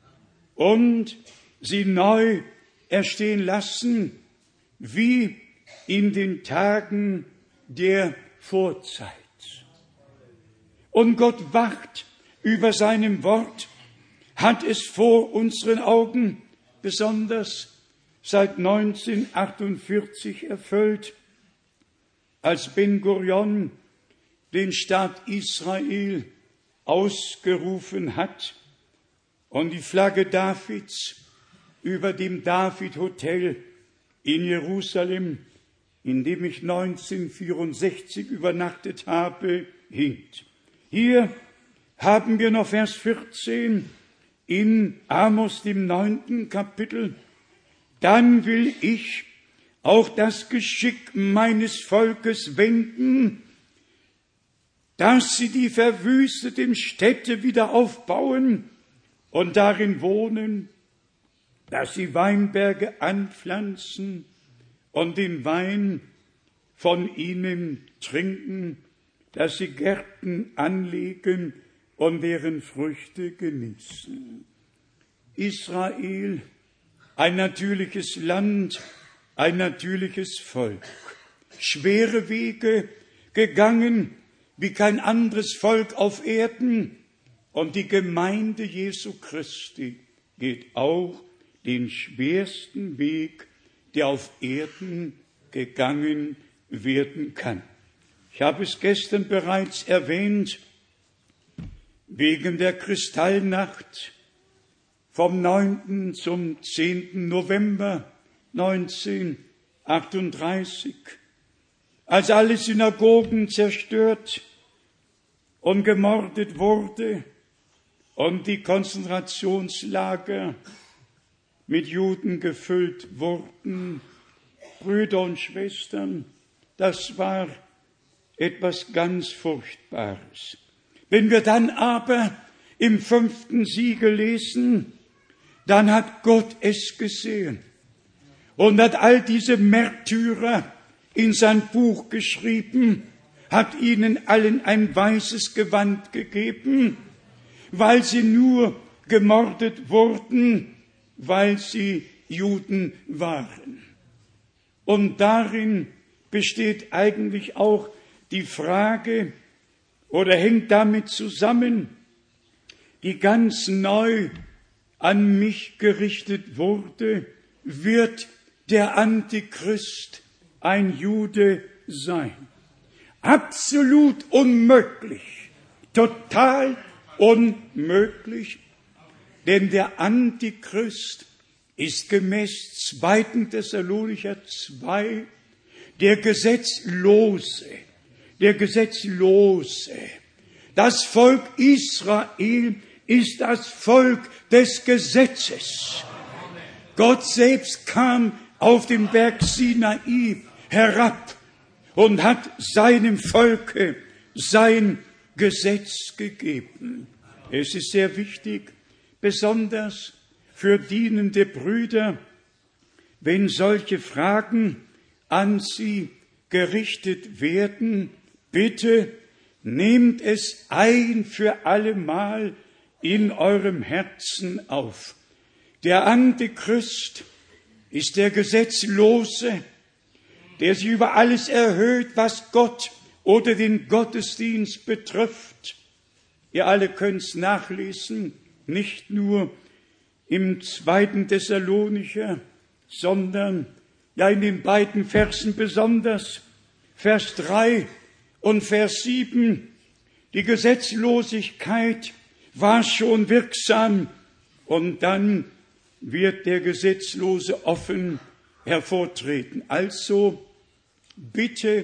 und sie neu erstehen lassen, wie in den Tagen der Vorzeit. Und Gott wacht über seinem Wort, hat es vor unseren Augen besonders seit 1948 erfüllt, als Ben-Gurion den Staat Israel ausgerufen hat und die Flagge Davids über dem David-Hotel in Jerusalem, in dem ich 1964 übernachtet habe, hing. Hier haben wir noch Vers 14 in Amos, dem 9. Kapitel. Dann will ich auch das Geschick meines Volkes wenden, dass sie die verwüsteten Städte wieder aufbauen und darin wohnen, dass sie Weinberge anpflanzen und den Wein von ihnen trinken, dass sie Gärten anlegen und deren Früchte genießen. Israel, ein natürliches Land, ein natürliches Volk, schwere Wege gegangen wie kein anderes Volk auf Erden, und die Gemeinde Jesu Christi geht auch den schwersten Weg, der auf Erden gegangen werden kann. Ich habe es gestern bereits erwähnt, wegen der Kristallnacht vom 9. zum 10. November 1938, als alle Synagogen zerstört und gemordet wurde und die Konzentrationslager mit Juden gefüllt wurden, Brüder und Schwestern, das war etwas ganz Furchtbares. Wenn wir dann aber im 5. Siegel lesen, dann hat Gott es gesehen und hat all diese Märtyrer in sein Buch geschrieben, hat ihnen allen ein weißes Gewand gegeben, weil sie nur gemordet wurden, weil sie Juden waren. Und darin besteht eigentlich auch die Frage oder hängt damit zusammen, die ganz neu an mich gerichtet wurde, wird der Antichrist ein Jude sein. Absolut unmöglich, total unmöglich, denn der Antichrist ist gemäß 2. Thessalonicher 2 der Gesetzlose. Das Volk Israel ist das Volk des Gesetzes. Gott selbst kam auf den Berg Sinai herab und hat seinem Volke sein Gesetz gegeben. Es ist sehr wichtig, besonders für dienende Brüder, wenn solche Fragen an sie gerichtet werden, bitte nehmt es ein für allemal in eurem Herzen auf. Der Antichrist ist der Gesetzlose, der sich über alles erhöht, was Gott oder den Gottesdienst betrifft. Ihr alle könnt es nachlesen, nicht nur im 2. Thessalonicher, sondern ja in den beiden Versen besonders, Vers 3 und Vers 7. Die Gesetzlosigkeit war schon wirksam und dann wird der Gesetzlose offen hervortreten. Also bitte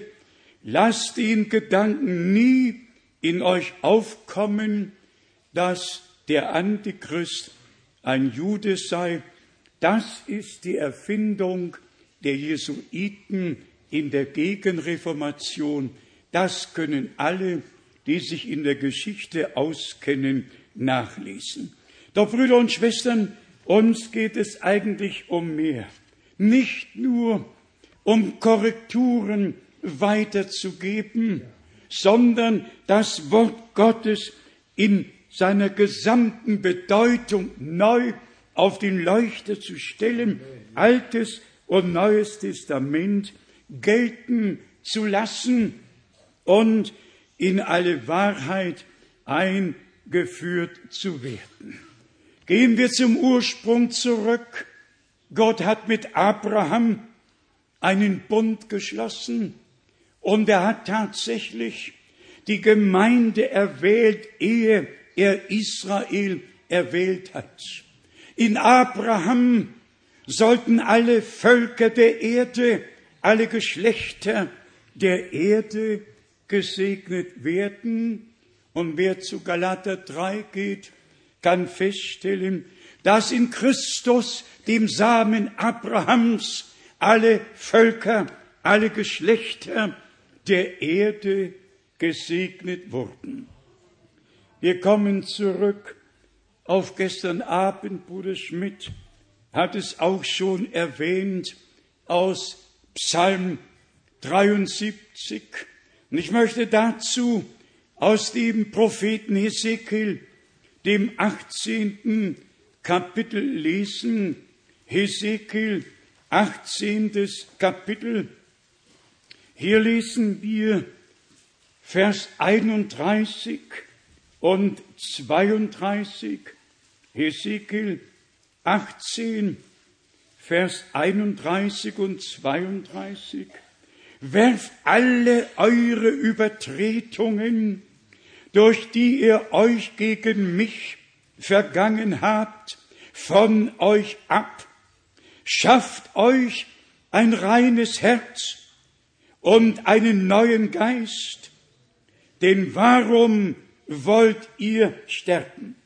lasst den Gedanken nie in euch aufkommen, dass der Antichrist ein Jude sei. Das ist die Erfindung der Jesuiten in der Gegenreformation. Das können alle, die sich in der Geschichte auskennen, nachlesen. Doch Brüder und Schwestern, uns geht es eigentlich um mehr. Nicht nur um Korrekturen weiterzugeben, sondern das Wort Gottes in seiner gesamten Bedeutung neu auf den Leuchter zu stellen, Altes und Neues Testament gelten zu lassen und in alle Wahrheit eingeführt zu werden. Gehen wir zum Ursprung zurück. Gott hat mit Abraham einen Bund geschlossen und er hat tatsächlich die Gemeinde erwählt, ehe er Israel erwählt hat. In Abraham sollten alle Völker der Erde, alle Geschlechter der Erde gesegnet werden. Und wer zu Galater 3 geht, kann feststellen, dass in Christus, dem Samen Abrahams, alle Völker, alle Geschlechter der Erde gesegnet wurden. Wir kommen zurück auf gestern Abend. Bruder Schmidt hat es auch schon erwähnt aus Psalm 73. Und ich möchte dazu aus dem Propheten Hesekiel, dem 18. Kapitel lesen. Hesekiel, 18. Kapitel. Hier lesen wir Vers 31 und 32. Hesekiel 18, Vers 31 und 32. Werft alle eure Übertretungen, durch die ihr euch gegen mich vergangen habt, von euch ab. Schafft euch ein reines Herz und einen neuen Geist. Denn warum wollt ihr sterben?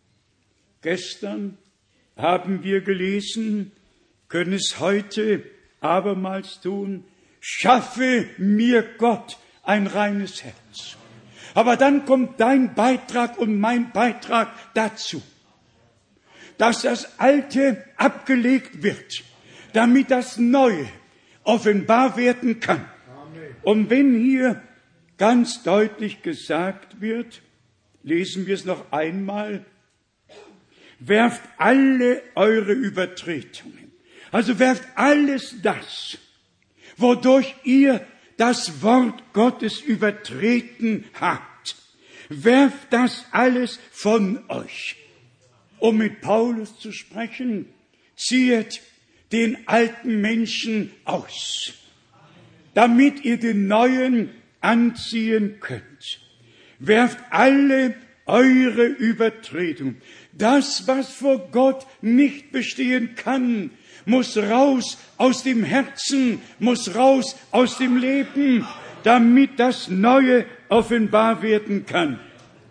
Gestern haben wir gelesen, können es heute abermals tun, schaffe mir Gott ein reines Herz. Aber dann kommt dein Beitrag und mein Beitrag dazu, dass das Alte abgelegt wird, damit das Neue offenbar werden kann. Und wenn hier ganz deutlich gesagt wird, lesen wir es noch einmal, werft alle eure Übertretungen, also werft alles das, wodurch ihr das Wort Gottes übertreten habt, werft das alles von euch. Um mit Paulus zu sprechen, zieht den alten Menschen aus, damit ihr den neuen anziehen könnt. Werft alle eure Übertretungen. Das, was vor Gott nicht bestehen kann, muss raus aus dem Herzen, muss raus aus dem Leben, damit das Neue offenbar werden kann.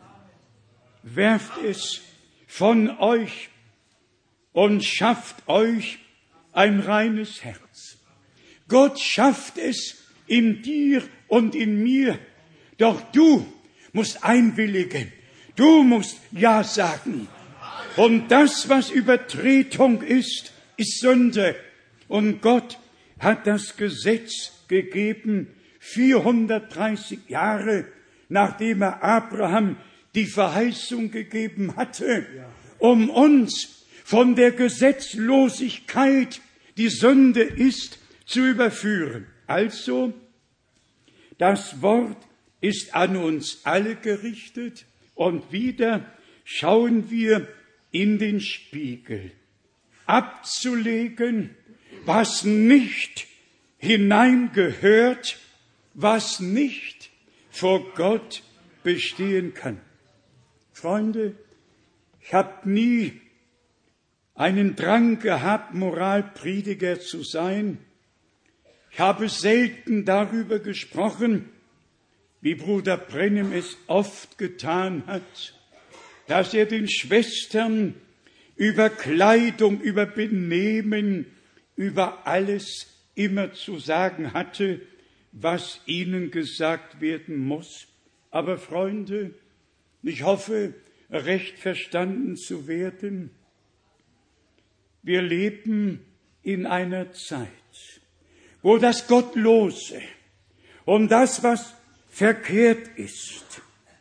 Werft es von euch und schafft euch ein reines Herz. Gott schafft es in dir und in mir, doch du musst einwilligen, du musst Ja sagen. Und das, was Übertretung ist, ist Sünde. Und Gott hat das Gesetz gegeben, 430 Jahre, nachdem er Abraham die Verheißung gegeben hatte, um uns von der Gesetzlosigkeit, die Sünde ist, zu überführen. Also, das Wort ist an uns alle gerichtet und wieder schauen wir in den Spiegel. Abzulegen, was nicht hineingehört, was nicht vor Gott bestehen kann. Freunde, ich habe nie einen Drang gehabt, Moralprediger zu sein. Ich habe selten darüber gesprochen, wie Bruder Brennem es oft getan hat, dass er den Schwestern über Kleidung, über Benehmen, über alles immer zu sagen hatte, was ihnen gesagt werden muss. Aber Freunde, ich hoffe, recht verstanden zu werden, wir leben in einer Zeit, wo das Gottlose und das, was verkehrt ist,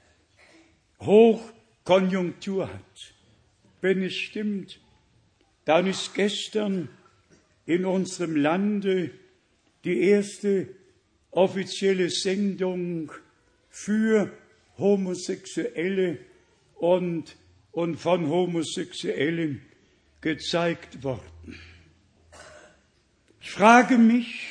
Hochkonjunktur hat. Wenn es stimmt, dann ist gestern in unserem Lande die erste offizielle Sendung für Homosexuelle und von Homosexuellen gezeigt worden. Ich frage mich,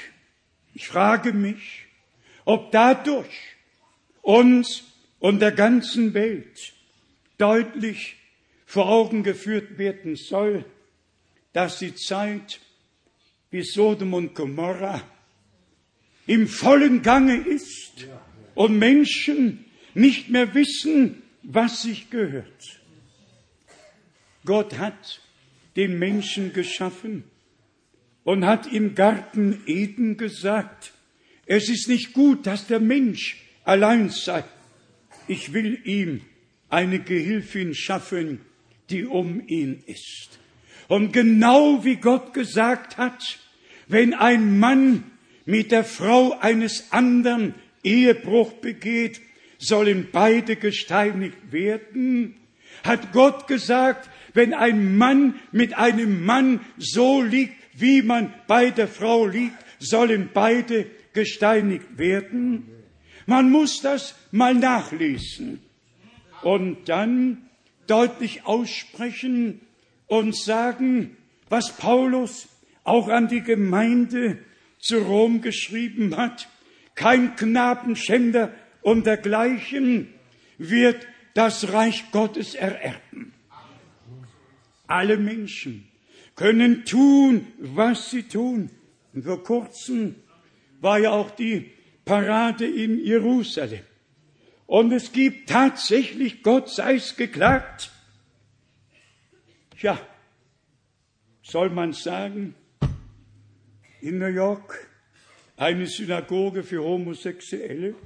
ob dadurch uns und der ganzen Welt deutlich vor Augen geführt werden soll, dass die Zeit wie Sodom und Gomorra im vollen Gange ist und Menschen nicht mehr wissen, was sich gehört. Gott hat den Menschen geschaffen und hat im Garten Eden gesagt, es ist nicht gut, dass der Mensch allein sei. Ich will ihm eine Gehilfin schaffen, die um ihn ist. Und genau wie Gott gesagt hat, wenn ein Mann mit der Frau eines anderen Ehebruch begeht, sollen beide gesteinigt werden, hat Gott gesagt, wenn ein Mann mit einem Mann so liegt, wie man bei der Frau liegt, sollen beide gesteinigt werden. Man muss das mal nachlesen und dann deutlich aussprechen und sagen, was Paulus auch an die Gemeinde zu Rom geschrieben hat. Kein Knabenschänder und dergleichen wird das Reich Gottes ererben. Alle Menschen können tun, was sie tun. Und vor kurzem war ja auch die Parade in Jerusalem. Und es gibt tatsächlich, Gott sei es geklagt, soll man sagen, in New York eine Synagoge für Homosexuelle.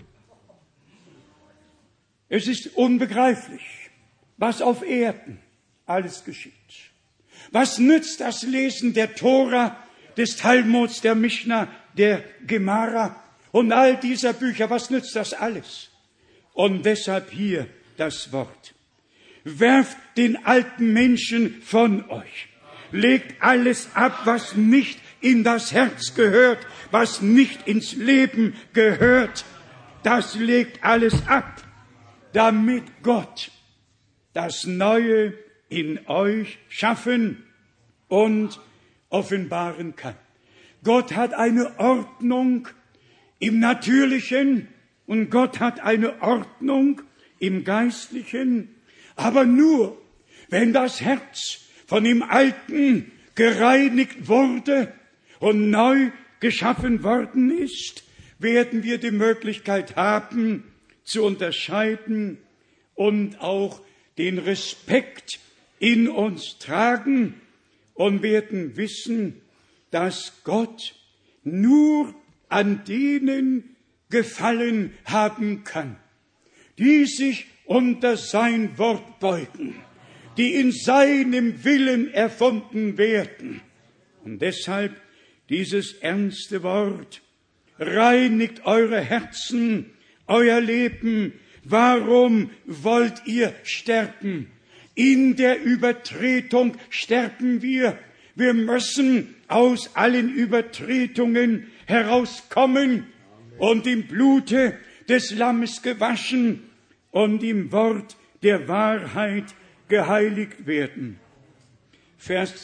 Es ist unbegreiflich, was auf Erden alles geschieht. Was nützt das Lesen der Tora, des Talmuds, der Mischna, der Gemara und all dieser Bücher? Was nützt das alles? Und deshalb hier das Wort. Werft den alten Menschen von euch. Legt alles ab, was nicht in das Herz gehört, was nicht ins Leben gehört. Das legt alles ab, damit Gott das Neue in euch schaffen und offenbaren kann. Gott hat eine Ordnung im Natürlichen und Gott hat eine Ordnung im Geistlichen, aber nur, wenn das Herz von dem Alten gereinigt wurde und neu geschaffen worden ist, werden wir die Möglichkeit haben, zu unterscheiden und auch den Respekt in uns tragen und werden wissen, dass Gott nur an denen Gefallen haben kann, die sich unter sein Wort beugen, die in seinem Willen erfunden werden. Und deshalb dieses ernste Wort: Reinigt eure Herzen, euer Leben. Warum wollt ihr sterben? In der Übertretung sterben wir. Wir müssen aus allen Übertretungen herauskommen und im Blute des Lammes gewaschen und im Wort der Wahrheit geheiligt werden. Vers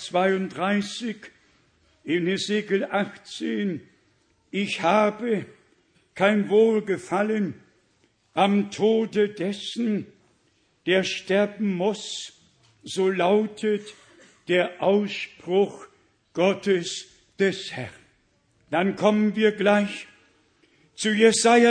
32 in Hesekiel 18: Ich habe kein Wohlgefallen am Tode dessen, der sterben muss, so lautet der Ausspruch Gottes des Herrn. Dann kommen wir gleich zu Jesaja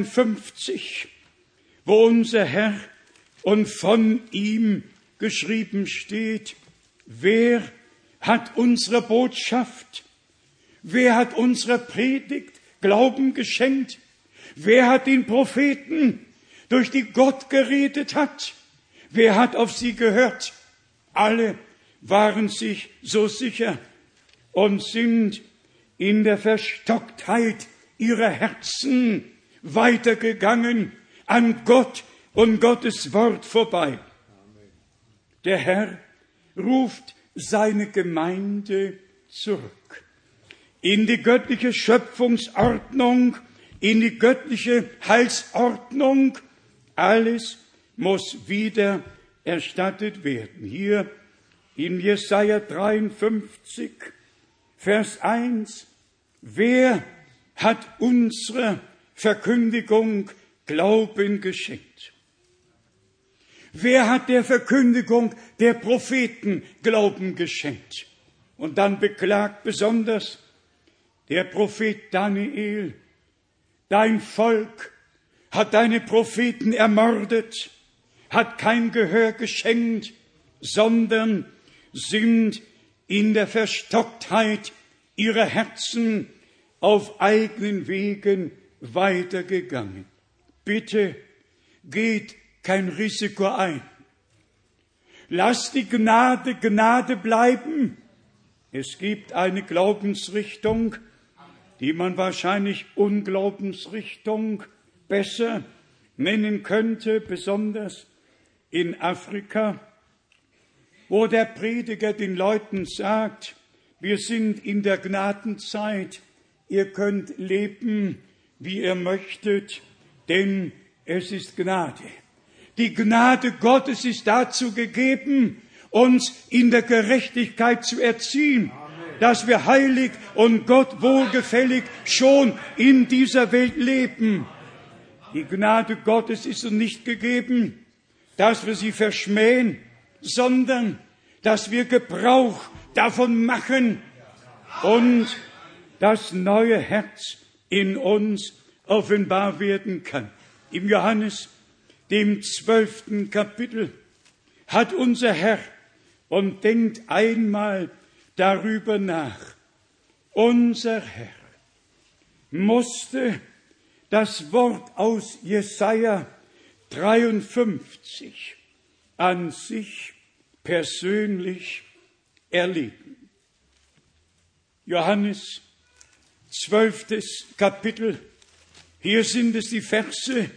53, wo unser Herr und von ihm geschrieben steht: Wer hat unsere Botschaft, wer hat unserer Predigt Glauben geschenkt? Wer hat den Propheten, durch die Gott geredet hat? Wer hat auf sie gehört? Alle waren sich so sicher und sind in der Verstocktheit ihrer Herzen weitergegangen an Gott und Gottes Wort vorbei. Der Herr ruft seine Gemeinde zurück in die göttliche Schöpfungsordnung, in die göttliche Heilsordnung. Alles muss wieder erstattet werden. Hier in Jesaja 53, Vers 1: Wer hat unserer Verkündigung Glauben geschenkt? Wer hat der Verkündigung der Propheten Glauben geschenkt? Und dann beklagt besonders der Prophet Daniel: Dein Volk hat deine Propheten ermordet, hat kein Gehör geschenkt, sondern sind in der Verstocktheit ihrer Herzen auf eigenen Wegen weitergegangen. Bitte geht kein Risiko ein. Lasst die Gnade Gnade bleiben. Es gibt eine Glaubensrichtung, die man wahrscheinlich Unglaubensrichtung besser nennen könnte, besonders in Afrika, wo der Prediger den Leuten sagt: Wir sind in der Gnadenzeit, ihr könnt leben, wie ihr möchtet, denn es ist Gnade. Die Gnade Gottes ist dazu gegeben, uns in der Gerechtigkeit zu erziehen, dass wir heilig und Gott wohlgefällig schon in dieser Welt leben. Die Gnade Gottes ist uns nicht gegeben, dass wir sie verschmähen, sondern dass wir Gebrauch davon machen und das neue Herz in uns offenbar werden kann. Im Johannes, dem 12. Kapitel, hat unser Herr, und denkt einmal darüber nach, unser Herr musste das Wort aus Jesaja 53 an sich persönlich erleben. Johannes 12. Kapitel, hier sind es die Verse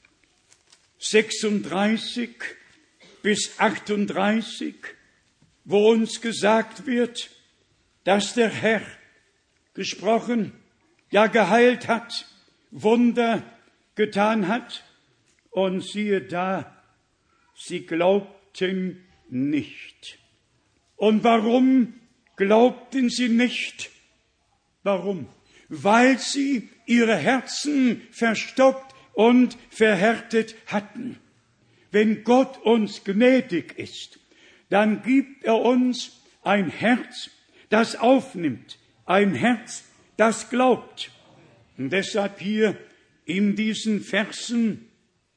36 bis 38, wo uns gesagt wird, dass der Herr gesprochen, ja geheilt hat, Wunder getan hat. Und siehe da, sie glaubten nicht. Und warum glaubten sie nicht? Warum? Weil sie ihre Herzen verstockt und verhärtet hatten. Wenn Gott uns gnädig ist, dann gibt er uns ein Herz, das aufnimmt, ein Herz, das glaubt. Und deshalb hier in diesen Versen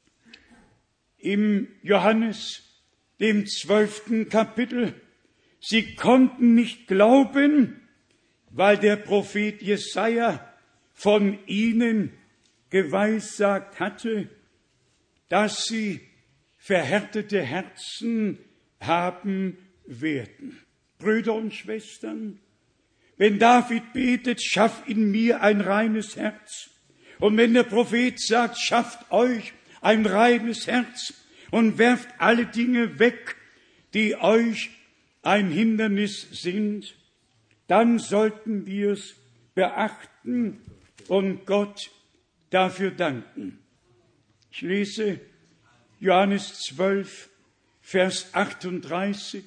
im Johannes, dem 12. Kapitel, sie konnten nicht glauben, weil der Prophet Jesaja von ihnen geweissagt hatte, dass sie verhärtete Herzen haben werden. Brüder und Schwestern, wenn David betet, schaff in mir ein reines Herz, und wenn der Prophet sagt, schafft euch ein reines Herz und werft alle Dinge weg, die euch ein Hindernis sind, dann sollten wir es beachten und Gott dafür danken. Ich lese Johannes 12, Vers 38.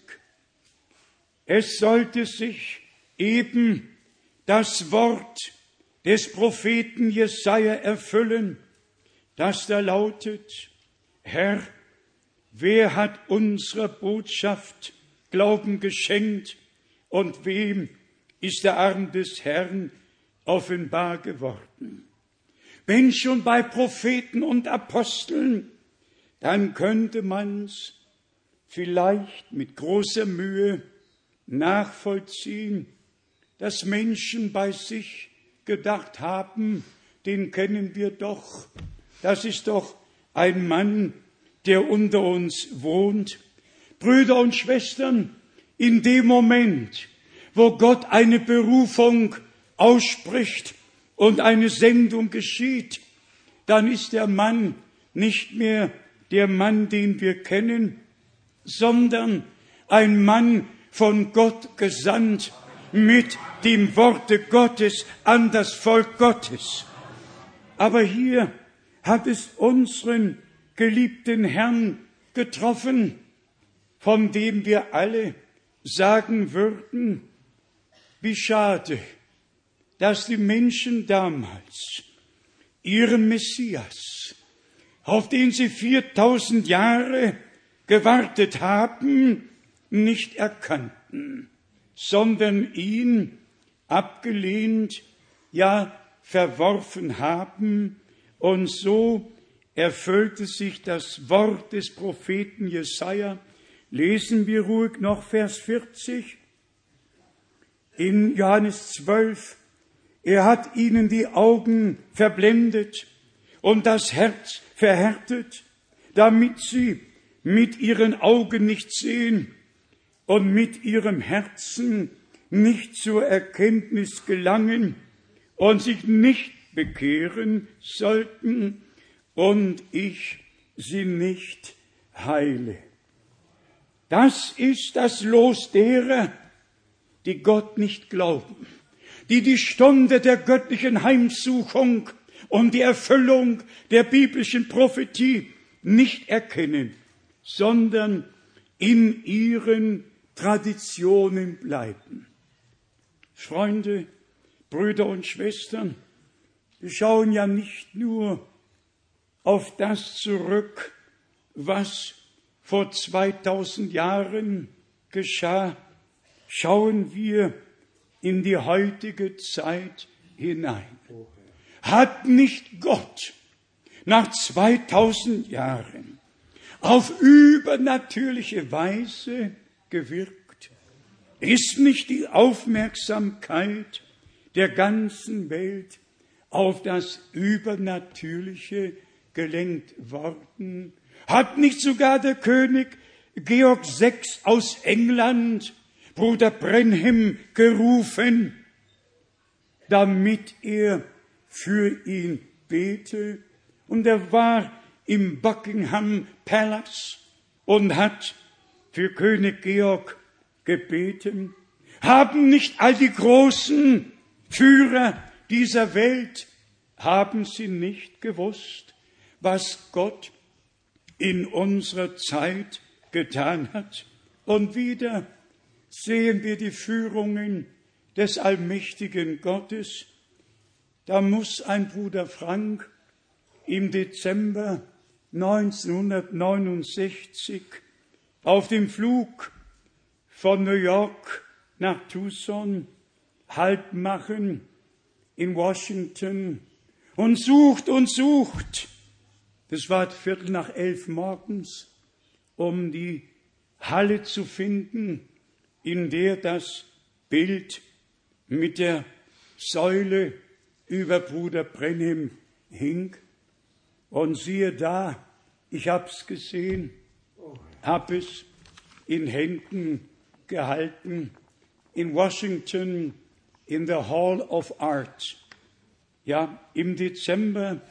Es sollte sich eben das Wort des Propheten Jesaja erfüllen, das da lautet, Herr, wer hat unserer Botschaft Glauben geschenkt und wem ist der Arm des Herrn offenbar geworden? Wenn schon bei Propheten und Aposteln, dann könnte man's vielleicht mit großer Mühe nachvollziehen, dass Menschen bei sich gedacht haben, den kennen wir doch, das ist doch ein Mann, der unter uns wohnt. Brüder und Schwestern, in dem Moment, wo Gott eine Berufung ausspricht und eine Sendung geschieht, dann ist der Mann nicht mehr der Mann, den wir kennen, sondern ein Mann von Gott gesandt mit dem Worte Gottes an das Volk Gottes. Aber hier hat es unseren geliebten Herrn getroffen, von dem wir alle sagen würden, wie schade, dass die Menschen damals ihren Messias, auf den sie 4000 Jahre gewartet haben, nicht erkannten, sondern ihn abgelehnt, ja verworfen haben. Und so erfüllte sich das Wort des Propheten Jesaja. Lesen wir ruhig noch Vers 40 in Johannes 12. Er hat ihnen die Augen verblendet und das Herz verhärtet, damit sie mit ihren Augen nicht sehen und mit ihrem Herzen nicht zur Erkenntnis gelangen und sich nicht bekehren sollten und ich sie nicht heile. Das ist das Los derer, die Gott nicht glauben, die die Stunde der göttlichen Heimsuchung und die Erfüllung der biblischen Prophetie nicht erkennen, sondern in ihren Traditionen bleiben. Freunde, Brüder und Schwestern, wir schauen ja nicht nur auf das zurück, was vor 2000 Jahren geschah, schauen wir in die heutige Zeit hinein. Hat nicht Gott nach 2000 Jahren auf übernatürliche Weise gewirkt? Ist nicht die Aufmerksamkeit der ganzen Welt auf das Übernatürliche gelenkt worden? Hat nicht sogar der König Georg VI. Aus England Bruder Brenhem gerufen, damit er für ihn bete? Und er war im Buckingham Palace und hat für König Georg gebeten. Haben nicht all die großen Führer dieser Welt, haben sie nicht gewusst, was Gott in unserer Zeit getan hat? Und wieder sehen wir die Führungen des allmächtigen Gottes. Da muss ein Bruder Frank im Dezember 1969 auf dem Flug von New York nach Tucson Halt machen in Washington und sucht. Das war 11:15 morgens, um die Halle zu finden, in der das Bild mit der Säule über Bruder Brenhem hing. Und siehe da, ich hab's gesehen, hab es in Händen gehalten, in Washington, in the Hall of Art. Ja, im Dezember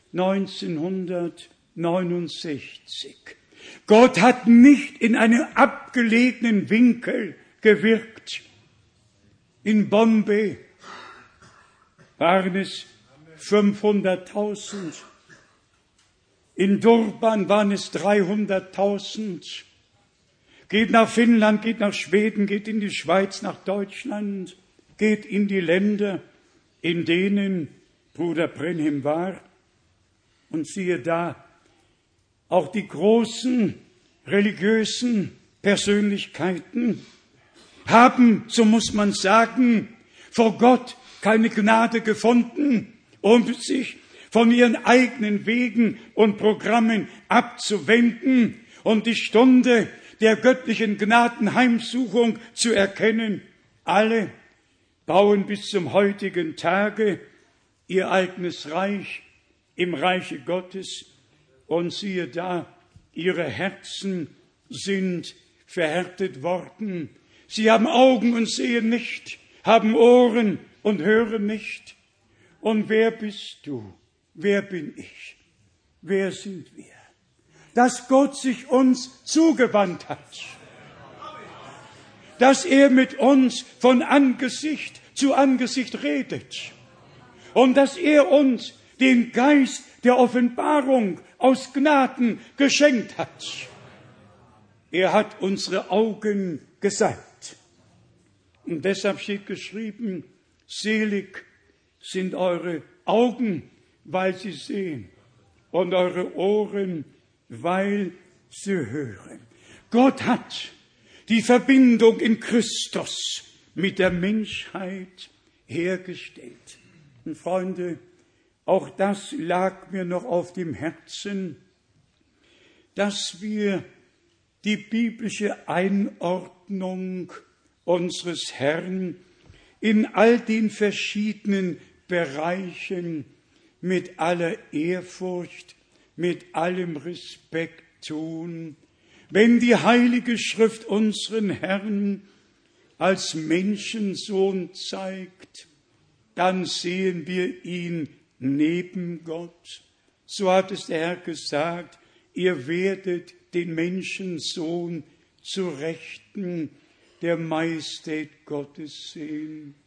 1969. Gott hat nicht in einem abgelegenen Winkel gewirkt. In Bombay waren es 500.000. In Durban waren es 300.000. Geht nach Finnland, geht nach Schweden, geht in die Schweiz, nach Deutschland, geht in die Länder, in denen Bruder Brenhem war. Und siehe da, auch die großen religiösen Persönlichkeiten haben, so muss man sagen, vor Gott keine Gnade gefunden, um sich von ihren eigenen Wegen und Programmen abzuwenden und die Stunde der göttlichen Gnadenheimsuchung zu erkennen. Alle bauen bis zum heutigen Tage ihr eigenes Reich im Reiche Gottes. Und siehe da, ihre Herzen sind verhärtet worden. Sie haben Augen und sehen nicht, haben Ohren und hören nicht. Und wer bist du? Wer bin ich? Wer sind wir? Dass Gott sich uns zugewandt hat. Dass er mit uns von Angesicht zu Angesicht redet. Und dass er uns den Geist der Offenbarung aus Gnaden geschenkt hat. Er hat unsere Augen gesalbt. Und deshalb steht geschrieben, selig sind eure Augen, weil sie sehen, und eure Ohren, weil sie hören. Gott hat die Verbindung in Christus mit der Menschheit hergestellt. Und Freunde, auch das lag mir noch auf dem Herzen, dass wir die biblische Einordnung unseres Herrn in all den verschiedenen Bereichen mit aller Ehrfurcht, mit allem Respekt tun. Wenn die Heilige Schrift unseren Herrn als Menschensohn zeigt, dann sehen wir ihn neben Gott. So hat es der Herr gesagt, ihr werdet den Menschensohn zu Rechten der Majestät Gottes sehen.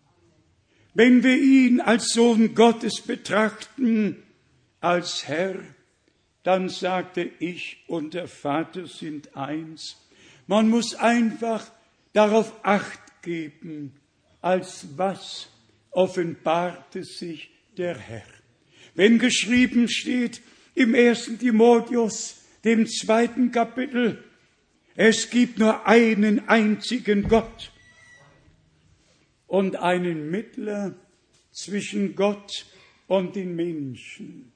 Wenn wir ihn als Sohn Gottes betrachten, als Herr, dann sagte ich und der Vater sind eins. Man muss einfach darauf Acht geben, als was offenbarte sich der Herr. Wenn geschrieben steht im 1. Timotheus, dem 2. Kapitel, es gibt nur einen einzigen Gott und einen Mittler zwischen Gott und den Menschen,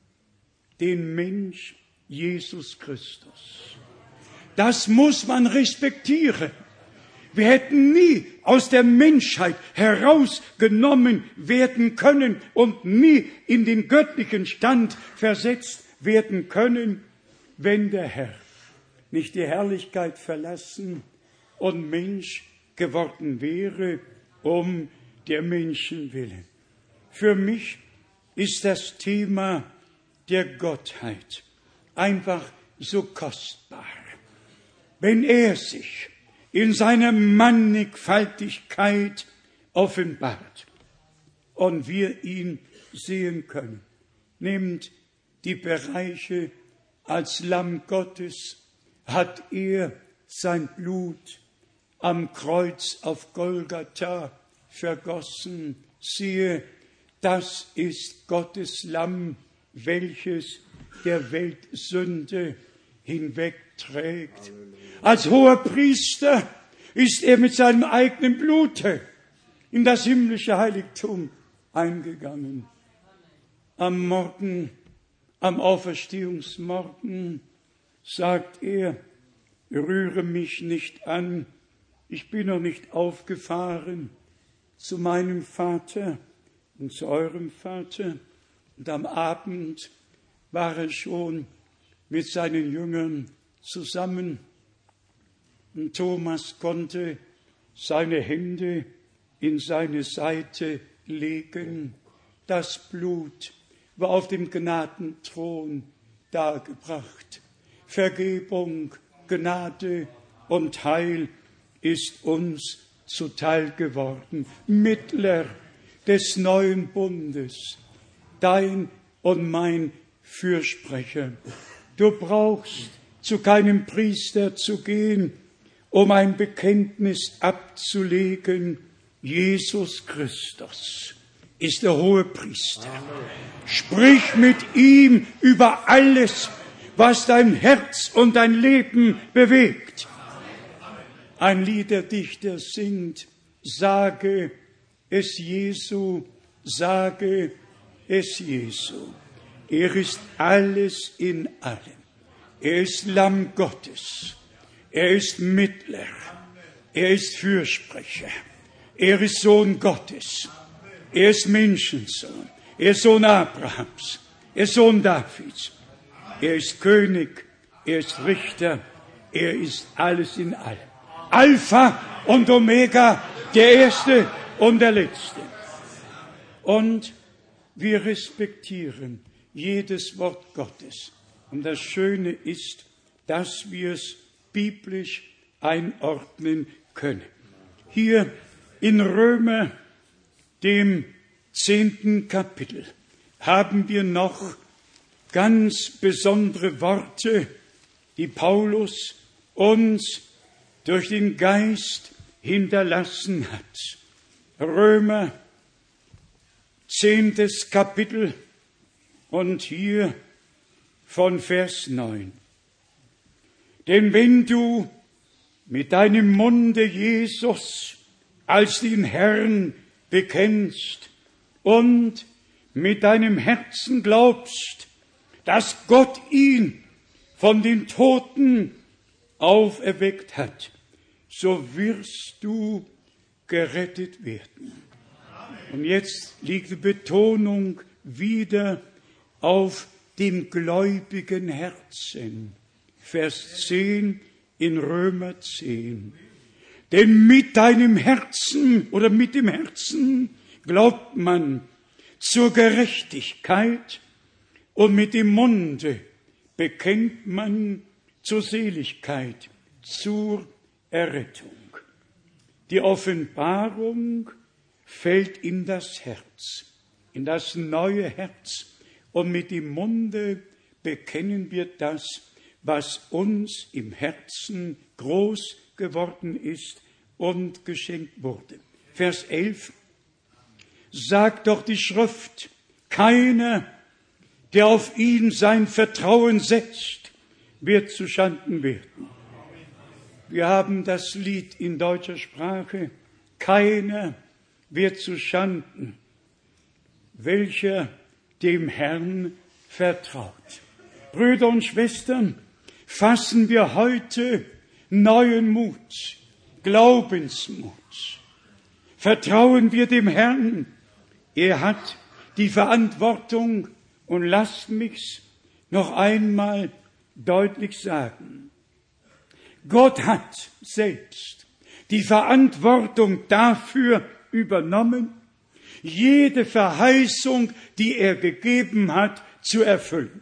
den Mensch Jesus Christus. Das muss man respektieren. Wir hätten nie aus der Menschheit herausgenommen werden können und nie in den göttlichen Stand versetzt werden können, wenn der Herr nicht die Herrlichkeit verlassen und Mensch geworden wäre, um der Menschen willen. Für mich ist das Thema der Gottheit einfach so kostbar. Wenn er sich in seiner Mannigfaltigkeit offenbart und wir ihn sehen können. Nehmt die Bereiche als Lamm Gottes, hat er sein Blut am Kreuz auf Golgatha vergossen. Siehe, das ist Gottes Lamm, welches der Welt Sünde hinwegträgt. Als hoher Priester ist er mit seinem eigenen Blute in das himmlische Heiligtum eingegangen. Am Morgen, am Auferstehungsmorgen, sagt er, rühre mich nicht an, ich bin noch nicht aufgefahren zu meinem Vater und zu eurem Vater. Und am Abend war er schon mit seinen Jüngern zusammen. Und Thomas konnte seine Hände in seine Seite legen. Das Blut war auf dem Gnadenthron dargebracht. Vergebung, Gnade und Heil ist uns zuteil geworden. Mittler des neuen Bundes, dein und mein Fürsprecher. Du brauchst zu keinem Priester zu gehen, um ein Bekenntnis abzulegen. Jesus Christus ist der hohe Priester. Sprich mit ihm über alles, was dein Herz und dein Leben bewegt. Ein Liederdichter singt, sage es Jesu, sage es Jesu. Er ist alles in allem. Er ist Lamm Gottes. Er ist Mittler. Er ist Fürsprecher. Er ist Sohn Gottes. Er ist Menschensohn. Er ist Sohn Abrahams. Er ist Sohn Davids. Er ist König. Er ist Richter. Er ist alles in allem. Alpha und Omega, der Erste und der Letzte. Und wir respektieren jedes Wort Gottes. Und das Schöne ist, dass wir es biblisch einordnen können. Hier in Römer, dem 10. Kapitel, haben wir noch ganz besondere Worte, die Paulus uns durch den Geist hinterlassen hat. Römer, 10. Kapitel und hier von Vers 9. Denn wenn du mit deinem Munde Jesus als den Herrn bekennst und mit deinem Herzen glaubst, dass Gott ihn von den Toten auferweckt hat, so wirst du gerettet werden. Und jetzt liegt die Betonung wieder auf dem gläubigen Herzen. Vers 10 in Römer 10. Denn mit deinem Herzen oder mit dem Herzen glaubt man zur Gerechtigkeit und mit dem Munde bekennt man zur Seligkeit, zur Errettung. Die Offenbarung fällt in das Herz, in das neue Herz. Und mit dem Munde bekennen wir das, was uns im Herzen groß geworden ist und geschenkt wurde. Vers 11. Sagt doch die Schrift, keiner, der auf ihn sein Vertrauen setzt, wird zuschanden werden. Wir haben das Lied in deutscher Sprache, keiner wird zuschanden, welcher dem Herrn vertraut. Brüder und Schwestern, fassen wir heute neuen Mut Glaubensmut. Vertrauen wir dem Herrn. Er hat die Verantwortung, und lasst mich's noch einmal deutlich sagen. Gott hat selbst die Verantwortung dafür übernommen, jede Verheißung, die er gegeben hat, zu erfüllen.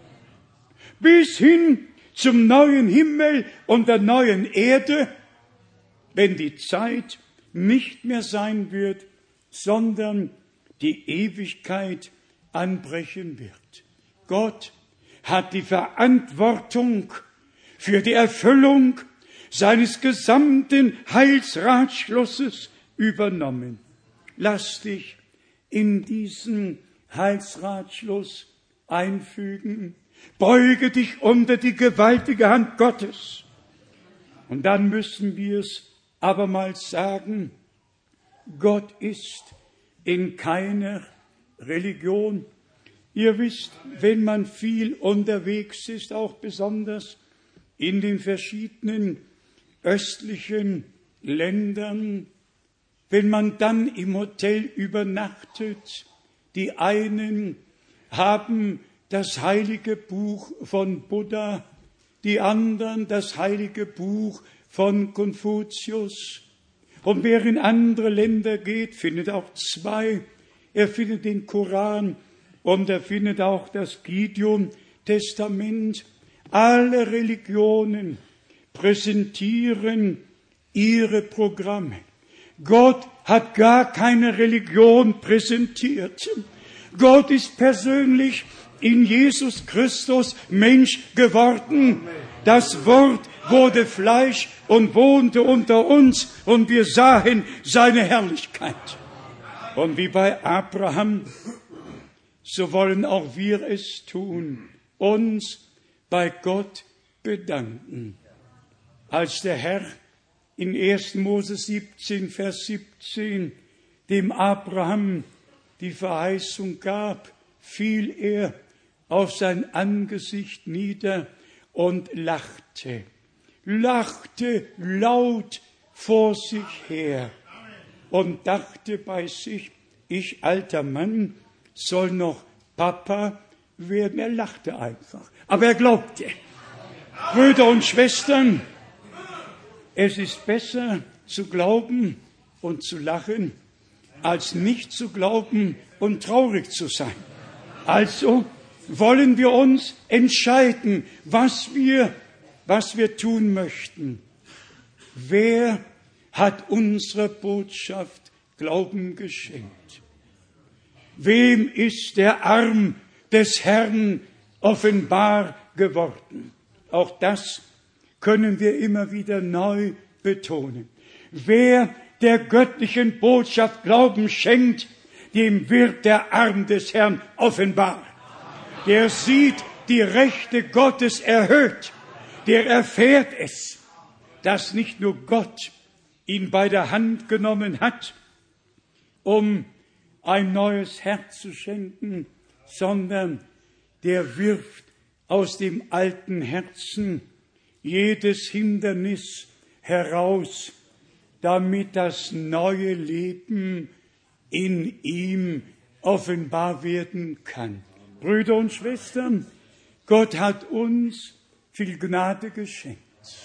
Bis hin zum neuen Himmel und der neuen Erde, wenn die Zeit nicht mehr sein wird, sondern die Ewigkeit anbrechen wird. Gott hat die Verantwortung für die Erfüllung seines gesamten Heilsratschlusses übernommen. Lass dich in diesen Heilsratschluss einfügen. Beuge dich unter die gewaltige Hand Gottes. Und dann müssen wir es abermals sagen, Gott ist in keiner Religion. Ihr wisst, wenn man viel unterwegs ist, auch besonders in den verschiedenen östlichen Ländern, wenn man dann im Hotel übernachtet, die einen haben das heilige Buch von Buddha, die anderen das heilige Buch von Konfuzius. Und wer in andere Länder geht, findet auch zwei. Er findet den Koran und er findet auch das Gideon-Testament. Alle Religionen präsentieren ihre Programme. Gott hat gar keine Religion präsentiert. Gott ist persönlich in Jesus Christus Mensch geworden. Das Wort wurde Fleisch und wohnte unter uns und wir sahen seine Herrlichkeit. Und wie bei Abraham, so wollen auch wir es tun, uns bei Gott bedanken. Als der Herr in 1. Mose 17, Vers 17 dem Abraham die Verheißung gab, fiel er auf sein Angesicht nieder und lachte laut vor sich her und dachte bei sich, ich alter Mann soll noch Papa werden. Er lachte einfach, aber er glaubte. Brüder und Schwestern, es ist besser zu glauben und zu lachen, als nicht zu glauben und traurig zu sein. Also wollen wir uns entscheiden, was wir tun möchten. Wer hat unserer Botschaft Glauben geschenkt? Wem ist der Arm des Herrn offenbar geworden? Auch das können wir immer wieder neu betonen. Wer der göttlichen Botschaft Glauben schenkt, dem wird der Arm des Herrn offenbar. Der sieht die Rechte Gottes erhöht. Der erfährt es, dass nicht nur Gott ihn bei der Hand genommen hat, um ein neues Herz zu schenken, sondern der wirft aus dem alten Herzen jedes Hindernis heraus, damit das neue Leben in ihm offenbar werden kann. Brüder und Schwestern, Gott hat uns viel Gnade geschenkt.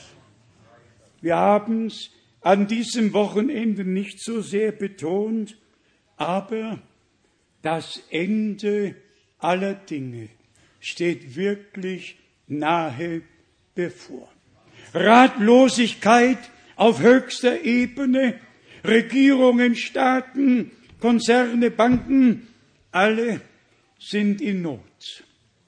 Wir haben es an diesem Wochenende nicht so sehr betont, aber das Ende aller Dinge steht wirklich nahe bevor. Ratlosigkeit auf höchster Ebene, Regierungen, Staaten, Konzerne, Banken, alle sind in Not.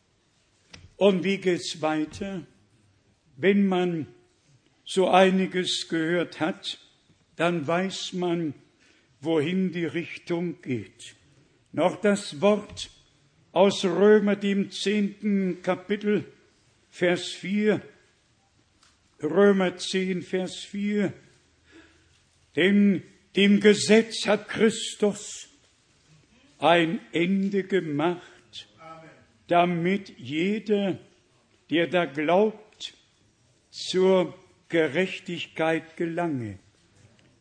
Und wie geht's weiter? Wenn man so einiges gehört hat, dann weiß man, wohin die Richtung geht. Noch das Wort aus Römer, dem 10. Kapitel, Vers 4, Römer 10, Vers 4, denn dem Gesetz hat Christus ein Ende gemacht, damit jeder, der da glaubt, zur Gerechtigkeit gelange.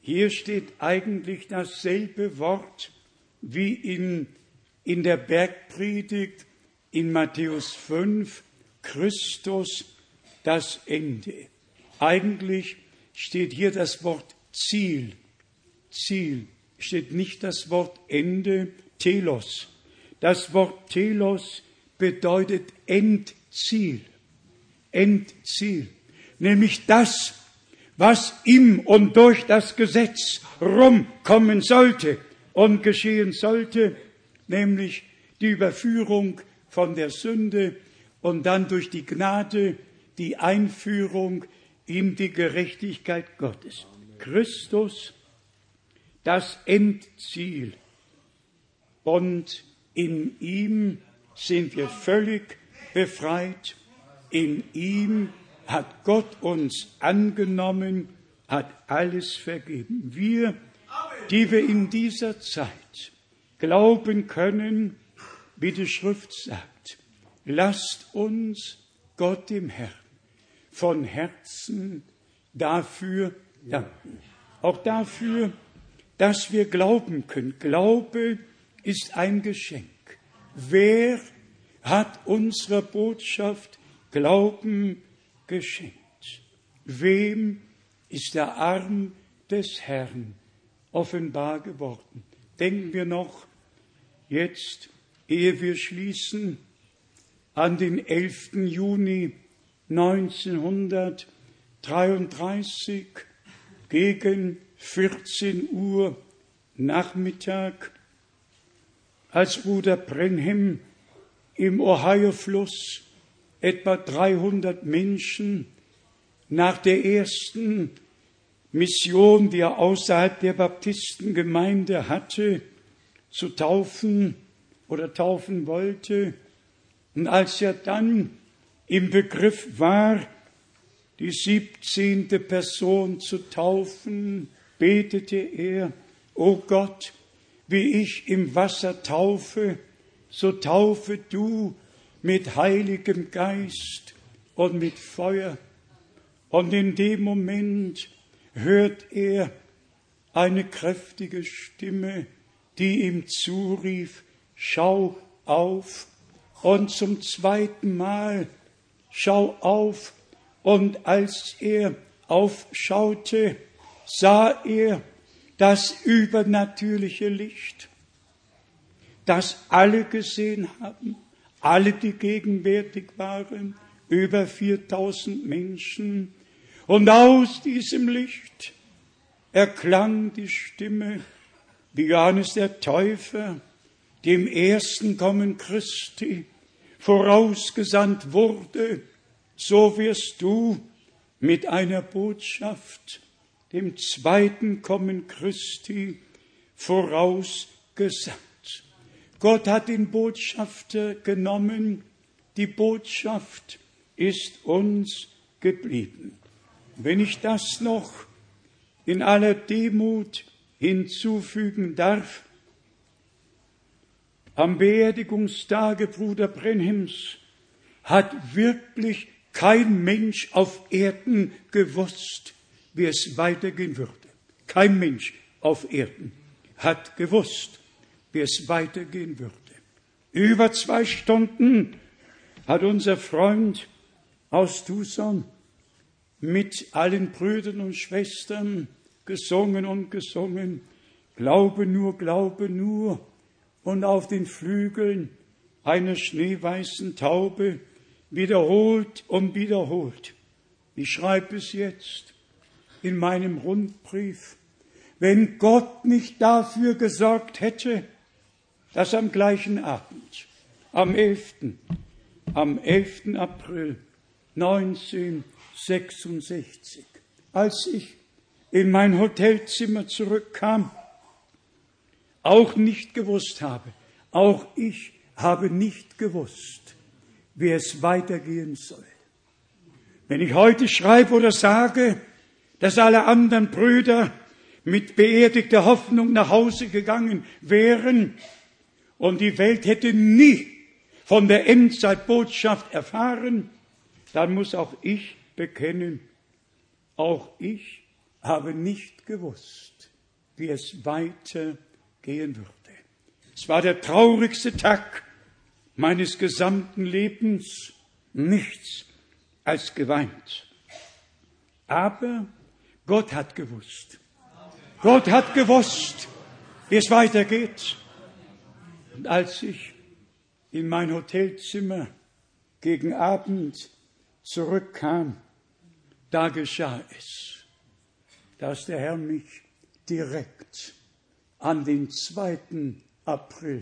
Hier steht eigentlich dasselbe Wort wie in der Bergpredigt in Matthäus 5, Christus, das Ende. Eigentlich steht hier das Wort Ziel. Ziel steht nicht das Wort Ende, Telos. Das Wort Telos bedeutet Endziel. Endziel. Nämlich das, was im und durch das Gesetz rumkommen sollte und geschehen sollte, nämlich die Überführung von der Sünde und dann durch die Gnade die Einführung in die Gerechtigkeit Gottes. Christus, das Endziel. Und in ihm sind wir völlig befreit. In ihm hat Gott uns angenommen, hat alles vergeben. Wir, die wir in dieser Zeit glauben können, wie die Schrift sagt, lasst uns Gott dem Herrn von Herzen dafür danken. Auch dafür, dass wir glauben können. Glaube ist ein Geschenk. Wer hat unserer Botschaft Glauben geschenkt? Wem ist der Arm des Herrn offenbar geworden? Denken wir noch jetzt, ehe wir schließen, an den 11. Juni 1933 gegen 14 Uhr Nachmittag, als Bruder Brenhem im Ohio-Fluss etwa 300 Menschen nach der ersten Mission, die er außerhalb der Baptistengemeinde hatte, zu taufen oder taufen wollte. Und als er dann im Begriff war, die 17. Person zu taufen, betete er: O Gott, wie ich im Wasser taufe, so taufe du mit Heiligem Geist und mit Feuer. Und in dem Moment hört er eine kräftige Stimme, die ihm zurief: Schau auf. Und zum zweiten Mal: Schau auf. Und als er aufschaute, sah er das übernatürliche Licht, das alle gesehen haben, alle, die gegenwärtig waren, über 4000 Menschen. Und aus diesem Licht erklang die Stimme, wie Johannes der Täufer dem ersten Kommen Christi vorausgesandt wurde, so wirst du mit einer Botschaft dem zweiten Kommen Christi vorausgesandt. Gott hat den Botschafter genommen, die Botschaft ist uns geblieben. Wenn ich das noch in aller Demut hinzufügen darf, am Beerdigungstage Bruder Brenhems hat wirklich kein Mensch auf Erden gewusst, wie es weitergehen würde. Kein Mensch auf Erden hat gewusst, wie es weitergehen würde. Über 2 Stunden hat unser Freund aus Tucson mit allen Brüdern und Schwestern gesungen und gesungen. Glaube nur. Und auf den Flügeln einer schneeweißen Taube wiederholt und wiederholt. Ich schreibe es jetzt in meinem Rundbrief. Wenn Gott nicht dafür gesorgt hätte, dass am gleichen Abend, am 11. April 1966, als ich in mein Hotelzimmer zurückkam, auch nicht gewusst habe, auch ich habe nicht gewusst, wie es weitergehen soll. Wenn ich heute schreibe oder sage, dass alle anderen Brüder mit beerdigter Hoffnung nach Hause gegangen wären und die Welt hätte nie von der Endzeitbotschaft erfahren, dann muss auch ich bekennen, auch ich habe nicht gewusst, wie es weitergehen würde. Es war der traurigste Tag meines gesamten Lebens, nichts als geweint. Aber Gott hat gewusst. Gott hat gewusst, wie es weitergeht. Und als ich in mein Hotelzimmer gegen Abend zurückkam, da geschah es, dass der Herr mich direkt an den 2. April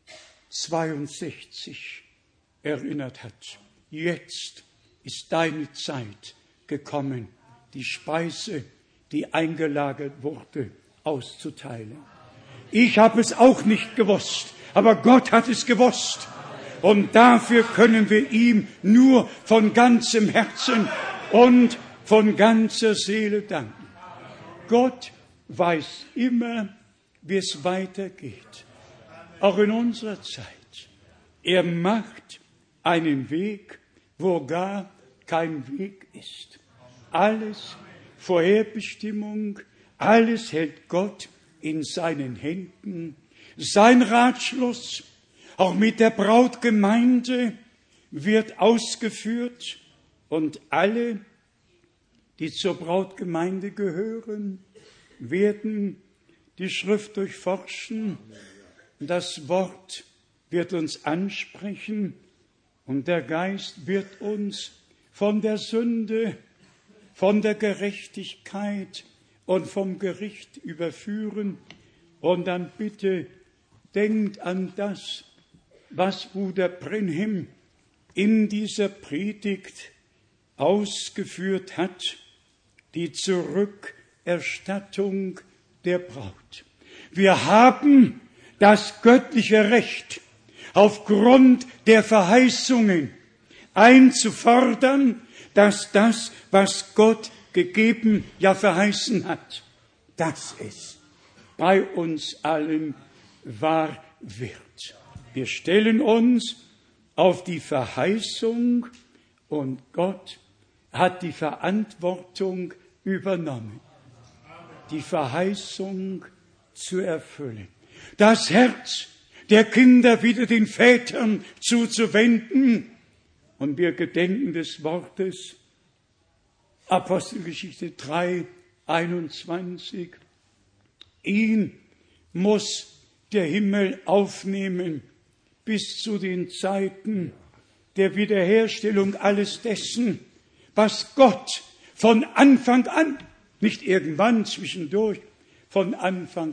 62 erinnert hat. Jetzt ist deine Zeit gekommen, die Speise, die eingelagert wurde, auszuteilen. Ich habe es auch nicht gewusst, aber Gott hat es gewusst. Und dafür können wir ihm nur von ganzem Herzen und von ganzer Seele danken. Gott weiß immer, wie es weitergeht, auch in unserer Zeit. Er macht einen Weg, wo gar kein Weg ist. Alles Vorherbestimmung, alles hält Gott in seinen Händen. Sein Ratschluss, auch mit der Brautgemeinde, wird ausgeführt und alle, die zur Brautgemeinde gehören, werden die Schrift durchforschen. Das Wort wird uns ansprechen und der Geist wird uns von der Sünde, von der Gerechtigkeit und vom Gericht überführen. Und dann bitte denkt an das, was Bruder Brenhem in dieser Predigt ausgeführt hat, die Zurückerstattung der Braut. Wir haben das göttliche Recht, aufgrund der Verheißungen einzufordern, dass das, was Gott gegeben, ja verheißen hat, dass es bei uns allen wahr wird. Wir stellen uns auf die Verheißung und Gott hat die Verantwortung übernommen, die Verheißung zu erfüllen. Das Herz der Kinder wieder den Vätern zuzuwenden. Und wir gedenken des Wortes, Apostelgeschichte 3, 21. Ihn muss der Himmel aufnehmen bis zu den Zeiten der Wiederherstellung alles dessen, was Gott von Anfang an, nicht irgendwann zwischendurch, von Anfang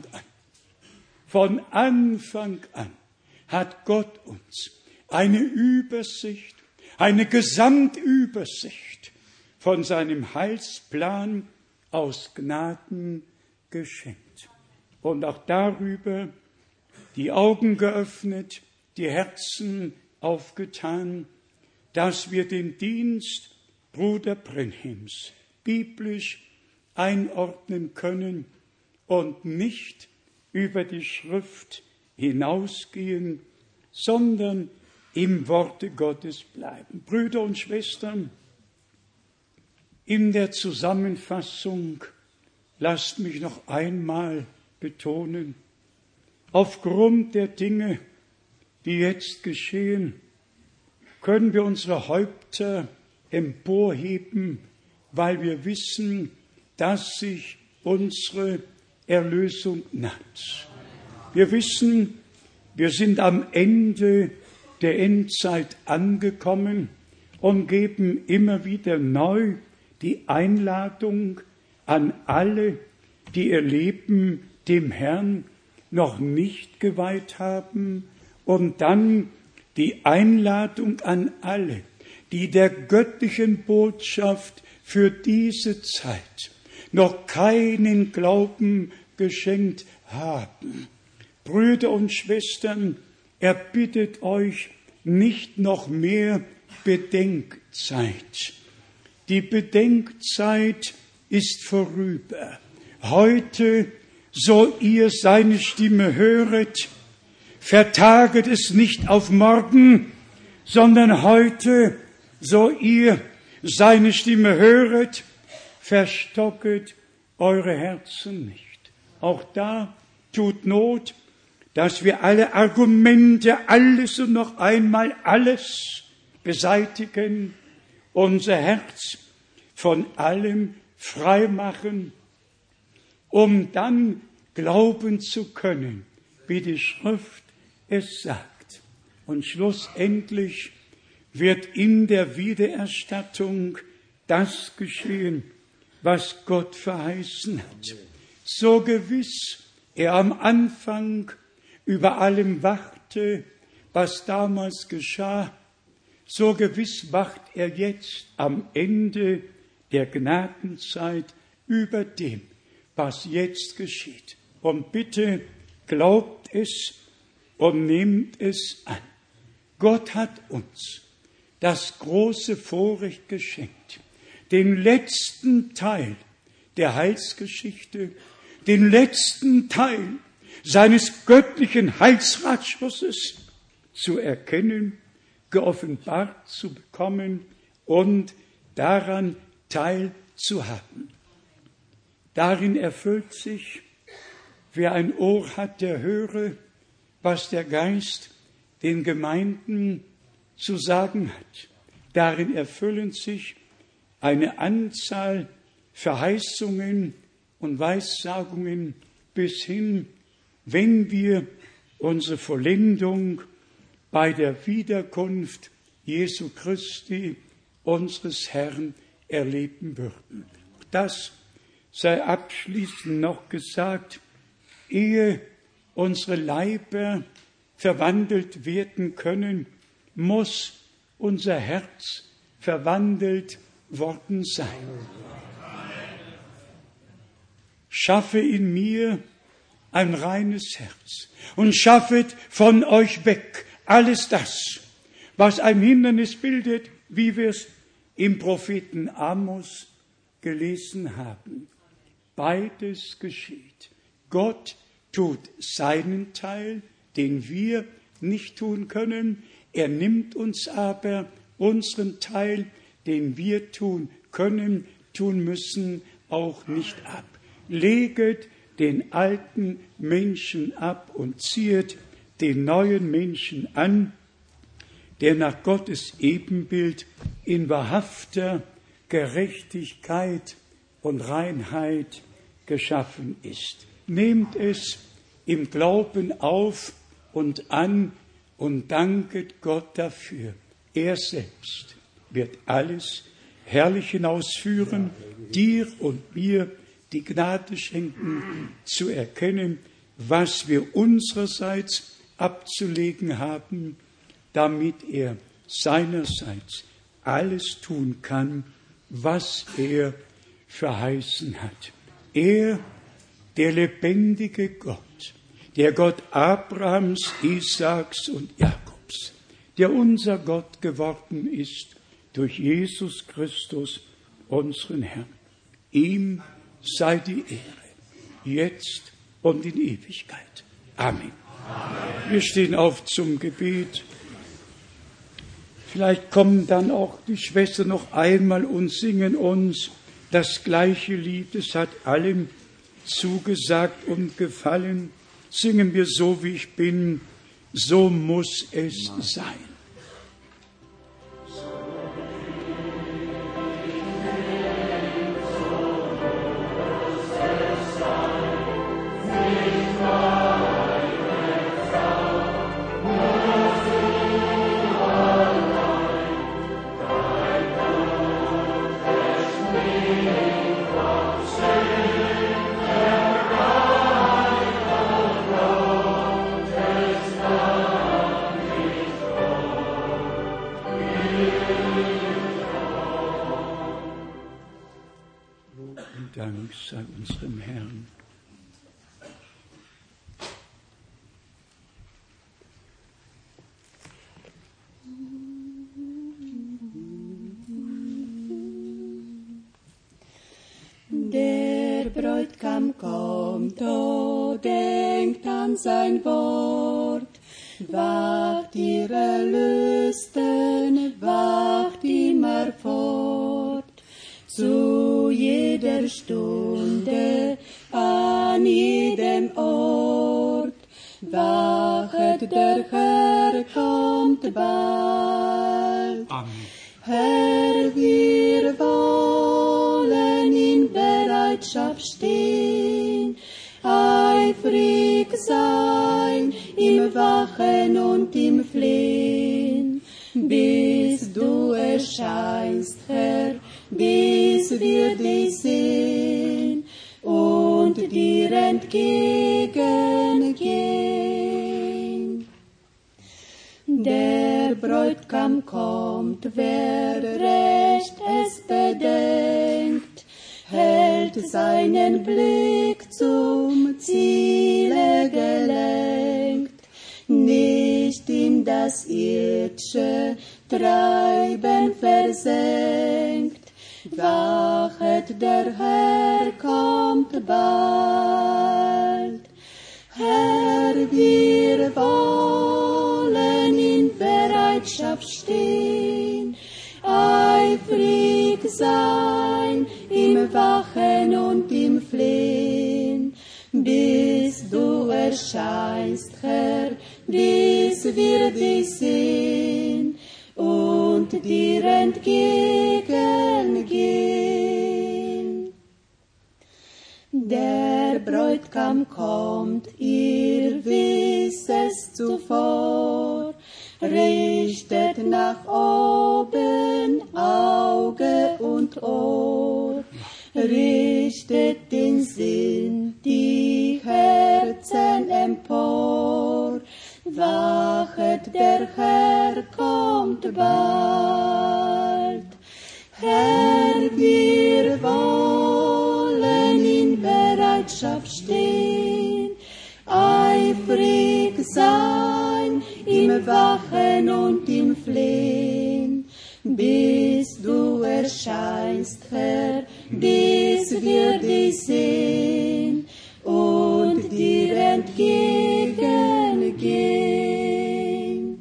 an hat Gott uns eine Übersicht, eine Gesamtübersicht von seinem Heilsplan aus Gnaden geschenkt. Und auch darüber die Augen geöffnet, die Herzen aufgetan, dass wir den Dienst Bruder Brenhems biblisch einordnen können und nicht über die Schrift hinausgehen, sondern im Worte Gottes bleiben. Brüder und Schwestern, in der Zusammenfassung lasst mich noch einmal betonen, aufgrund der Dinge, die jetzt geschehen, können wir unsere Häupter emporheben, weil wir wissen, dass sich unsere Erlösung naht. Wir wissen, wir sind am Ende der Endzeit angekommen und geben immer wieder neu die Einladung an alle, die ihr Leben dem Herrn noch nicht geweiht haben, und dann die Einladung an alle, die der göttlichen Botschaft für diese Zeit noch keinen Glauben geschenkt haben. Brüder und Schwestern, er bittet euch nicht noch mehr Bedenkzeit. Die Bedenkzeit ist vorüber. Heute, so ihr seine Stimme höret, vertaget es nicht auf morgen, sondern heute, so ihr seine Stimme höret, verstocket eure Herzen nicht. Auch da tut Not, dass wir alle Argumente, alles und noch einmal alles beseitigen, unser Herz von allem frei machen, um dann glauben zu können, wie die Schrift es sagt. Und schlussendlich wird in der Wiedererstattung das geschehen, was Gott verheißen hat. So gewiss er am Anfang über allem wachte, was damals geschah, so gewiss wacht er jetzt am Ende der Gnadenzeit über dem, was jetzt geschieht. Und bitte glaubt es und nehmt es an. Gott hat uns das große Vorrecht geschenkt, den letzten Teil der Heilsgeschichte, den letzten Teil seines göttlichen Heilsratschlusses zu erkennen, geoffenbart zu bekommen und daran teilzuhaben. Darin erfüllt sich, wer ein Ohr hat, der höre, was der Geist den Gemeinden zu sagen hat. Darin erfüllen sich eine Anzahl Verheißungen und Weissagungen bis hin, wenn wir unsere Vollendung bei der Wiederkunft Jesu Christi, unseres Herrn, erleben würden. Das sei abschließend noch gesagt, ehe unsere Leiber verwandelt werden können, muss unser Herz verwandelt worden sein. Schaffe in mir ein reines Herz und schaffet von euch weg alles das, was ein Hindernis bildet, wie wir es im Propheten Amos gelesen haben. Beides geschieht. Gott tut seinen Teil, den wir nicht tun können. Er nimmt uns aber unseren Teil, den wir tun können, tun müssen, auch nicht ab. Leget den alten Menschen ab und ziehet den neuen Menschen an, der nach Gottes Ebenbild in wahrhafter Gerechtigkeit und Reinheit geschaffen ist. Nehmt es im Glauben auf und an und danket Gott dafür. Er selbst wird alles herrlich hinausführen, dir und mir die Gnade schenken, zu erkennen, was wir unsererseits abzulegen haben, damit er seinerseits alles tun kann, was er verheißen hat. Er, der lebendige Gott, der Gott Abrahams, Isaaks und Jakobs, der unser Gott geworden ist durch Jesus Christus, unseren Herrn. Ihm sei die Ehre, jetzt und in Ewigkeit. Amen. Amen. Wir stehen auf zum Gebet. Vielleicht kommen dann auch die Schwestern noch einmal und singen uns das gleiche Lied. Es hat allen zugesagt und gefallen. Singen wir so, wie ich bin, so muss es sein. Dank sei unserem Herrn. Der Bräutigam kommt, oh, denkt an sein Wort. Wacht ihr Erlösten, wacht immer fort. Zu jeder Stunde, an jeder der Herr kommt bald. Amen. Herr, wir wollen in Bereitschaft stehen, eifrig sein im Wachen und im Flehen, bis du erscheinst, Herr, bis wir dich sehen und dir entgegengehen. Der Bräutigam kommt, wer recht es bedenkt, hält seinen Blick zum Ziele gelenkt, nicht in das irdische Treiben versenkt. Wachet, der Herr kommt bald. Herr, wir wollen in Bereitschaft stehen, eifrig sein im Wachen und im Flehen, bis du erscheinst, Herr, bis wir dich sehen und dir entgegengehen. Der Bräutigam kommt, ihr wisst es zuvor, richtet nach oben Auge und Ohr, richtet den Sinn, die Herzen empor. Wachet, der Herr kommt bald. Herr, wir wollen in Bereitschaft stehen, eifrig sein im Wachen und im Flehen, bis du erscheinst, Herr, bis wir dich sehen und dir entgegengehen.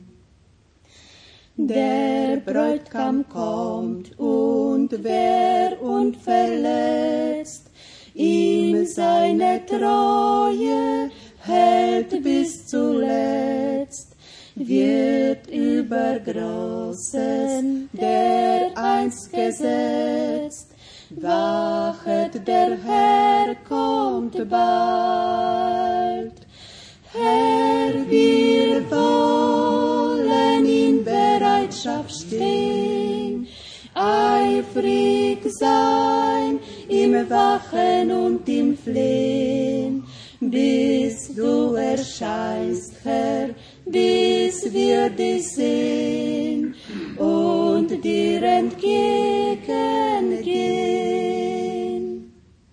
Der Bräutigam kommt, und wer unverletzt ihm seine Treue hält bis zuletzt, wird über Großen der einst gesetzt. Wachet, der Herr kommt bald. Herr, wir wollen in Bereitschaft stehen, eifrig sein im Wachen und im Flehen, bis du erscheinst, Herr, bis wir dich sehen und dir entgegengehen.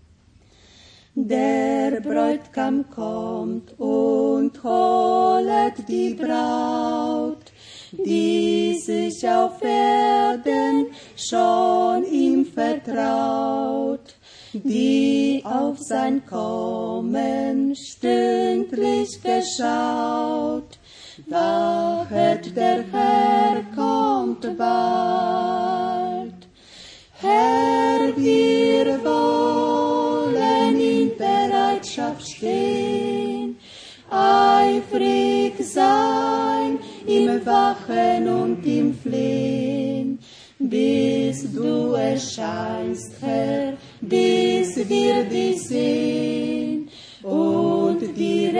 Der Bräutigam kommt und holet die Braut, die sich auf Erden schon ihm vertraut, die auf sein Kommen stündlich geschaut. Wachet, der Herr kommt bald. Herr, wir wollen in Bereitschaft stehen, eifrig sein im Wachen und im Flehen, bis du erscheinst, Herr, bis wir dich sehen und dir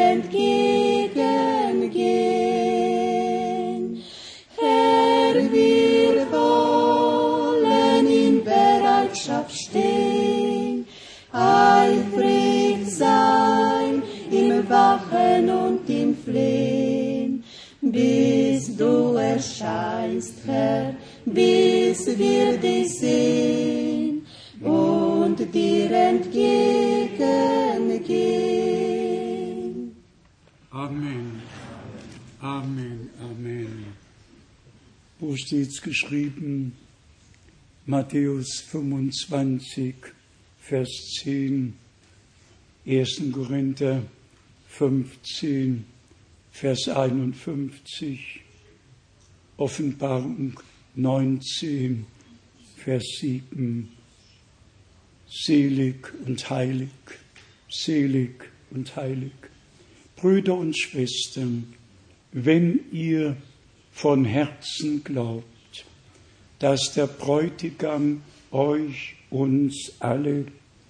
entgegengehen. Herr, wir wollen in Bereitschaft stehen, eifrig sein im Wachen und im Flehen, bis du erscheinst, Herr, bis wir dich sehen und dir entgegengehen. Amen. Amen. Amen. Wo steht's geschrieben? Matthäus 25, Vers 10, 1. Korinther 15, Vers 51, Offenbarung 19, Vers 7. Selig und heilig, selig und heilig. Brüder und Schwestern, wenn ihr von Herzen glaubt, dass der Bräutigam euch, uns alle,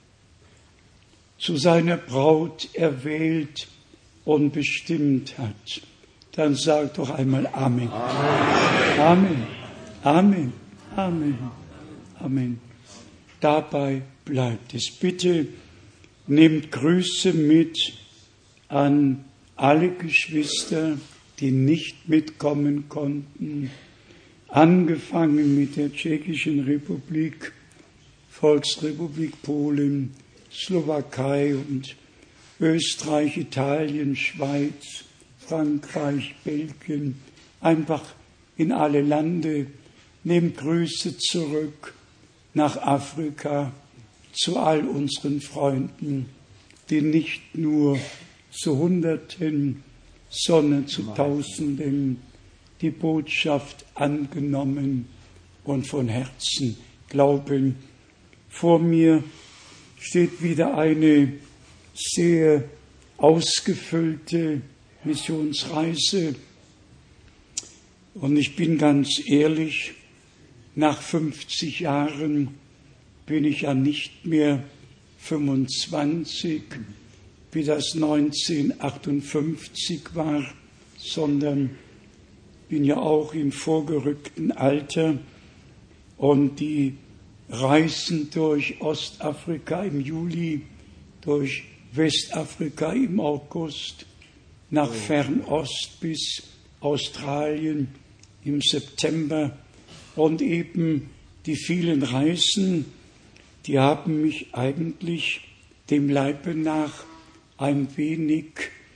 zu seiner Braut erwählt und bestimmt hat, dann sagt doch einmal Amen. Amen. Amen. Amen. Amen. Dabei bleibt es. Bitte nehmt Grüße mit an alle Geschwister, die nicht mitkommen konnten, angefangen mit der Tschechischen Republik, Volksrepublik Polen, Slowakei und Österreich, Italien, Schweiz, Frankreich, Belgien, einfach in alle Lande. Nehmt Grüße zurück nach Afrika zu all unseren Freunden, die nicht nur zu Hunderten, sondern zu Tausenden die Botschaft angenommen und von Herzen glauben. Vor mir steht wieder eine sehr ausgefüllte Missionsreise. Und ich bin ganz ehrlich, nach 50 Jahren bin ich ja nicht mehr 25, wie das 1958 war, sondern bin ja auch im vorgerückten Alter. Und die Reisen durch Ostafrika im Juli, durch Westafrika im August, nach Fernost bis Australien im September und eben die vielen Reisen, die haben mich eigentlich dem Leibe nach ein wenig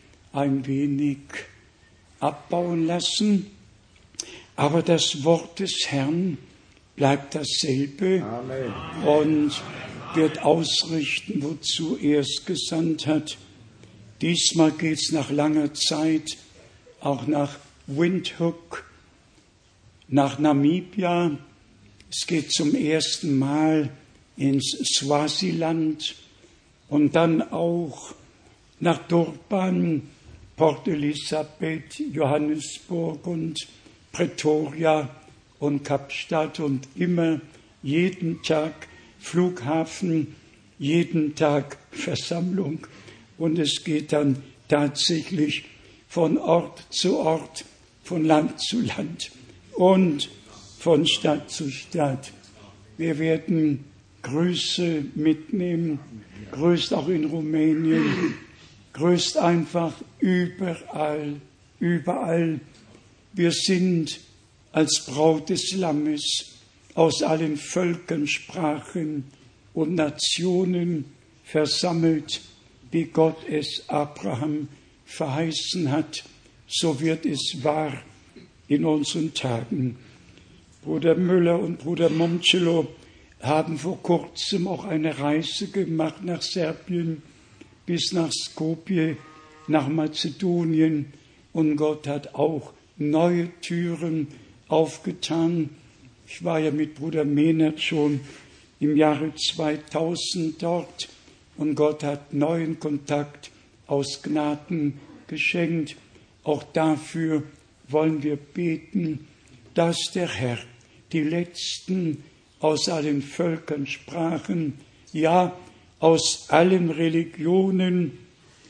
abbauen lassen. Aber das Wort des Herrn bleibt dasselbe. Amen. Und wird ausrichten, wozu er es gesandt hat. Diesmal geht es nach langer Zeit auch nach Windhoek, nach Namibia. Es geht zum ersten Mal ins Swasiland und dann auch nach Durban, Port Elizabeth, Johannesburg und Pretoria und Kapstadt und immer jeden Tag Flughafen, jeden Tag Versammlung. Und es geht dann tatsächlich von Ort zu Ort, von Land zu Land und von Stadt zu Stadt. Wir werden Grüße mitnehmen, grüßt auch in Rumänien, grüßt einfach überall, überall. Wir sind als Braut des Lammes aus allen Völkern, Sprachen und Nationen versammelt, wie Gott es Abraham verheißen hat. So wird es wahr in unseren Tagen. Bruder Müller und Bruder Momcilo haben vor kurzem auch eine Reise gemacht nach Serbien bis nach Skopje, nach Mazedonien. Und Gott hat auch neue Türen aufgetan. Ich war ja mit Bruder Mehnert schon im Jahre 2000 dort und Gott hat neuen Kontakt aus Gnaden geschenkt. Auch dafür wollen wir beten, dass der Herr die Letzten aus allen Völkern, Sprachen, ja aus allen Religionen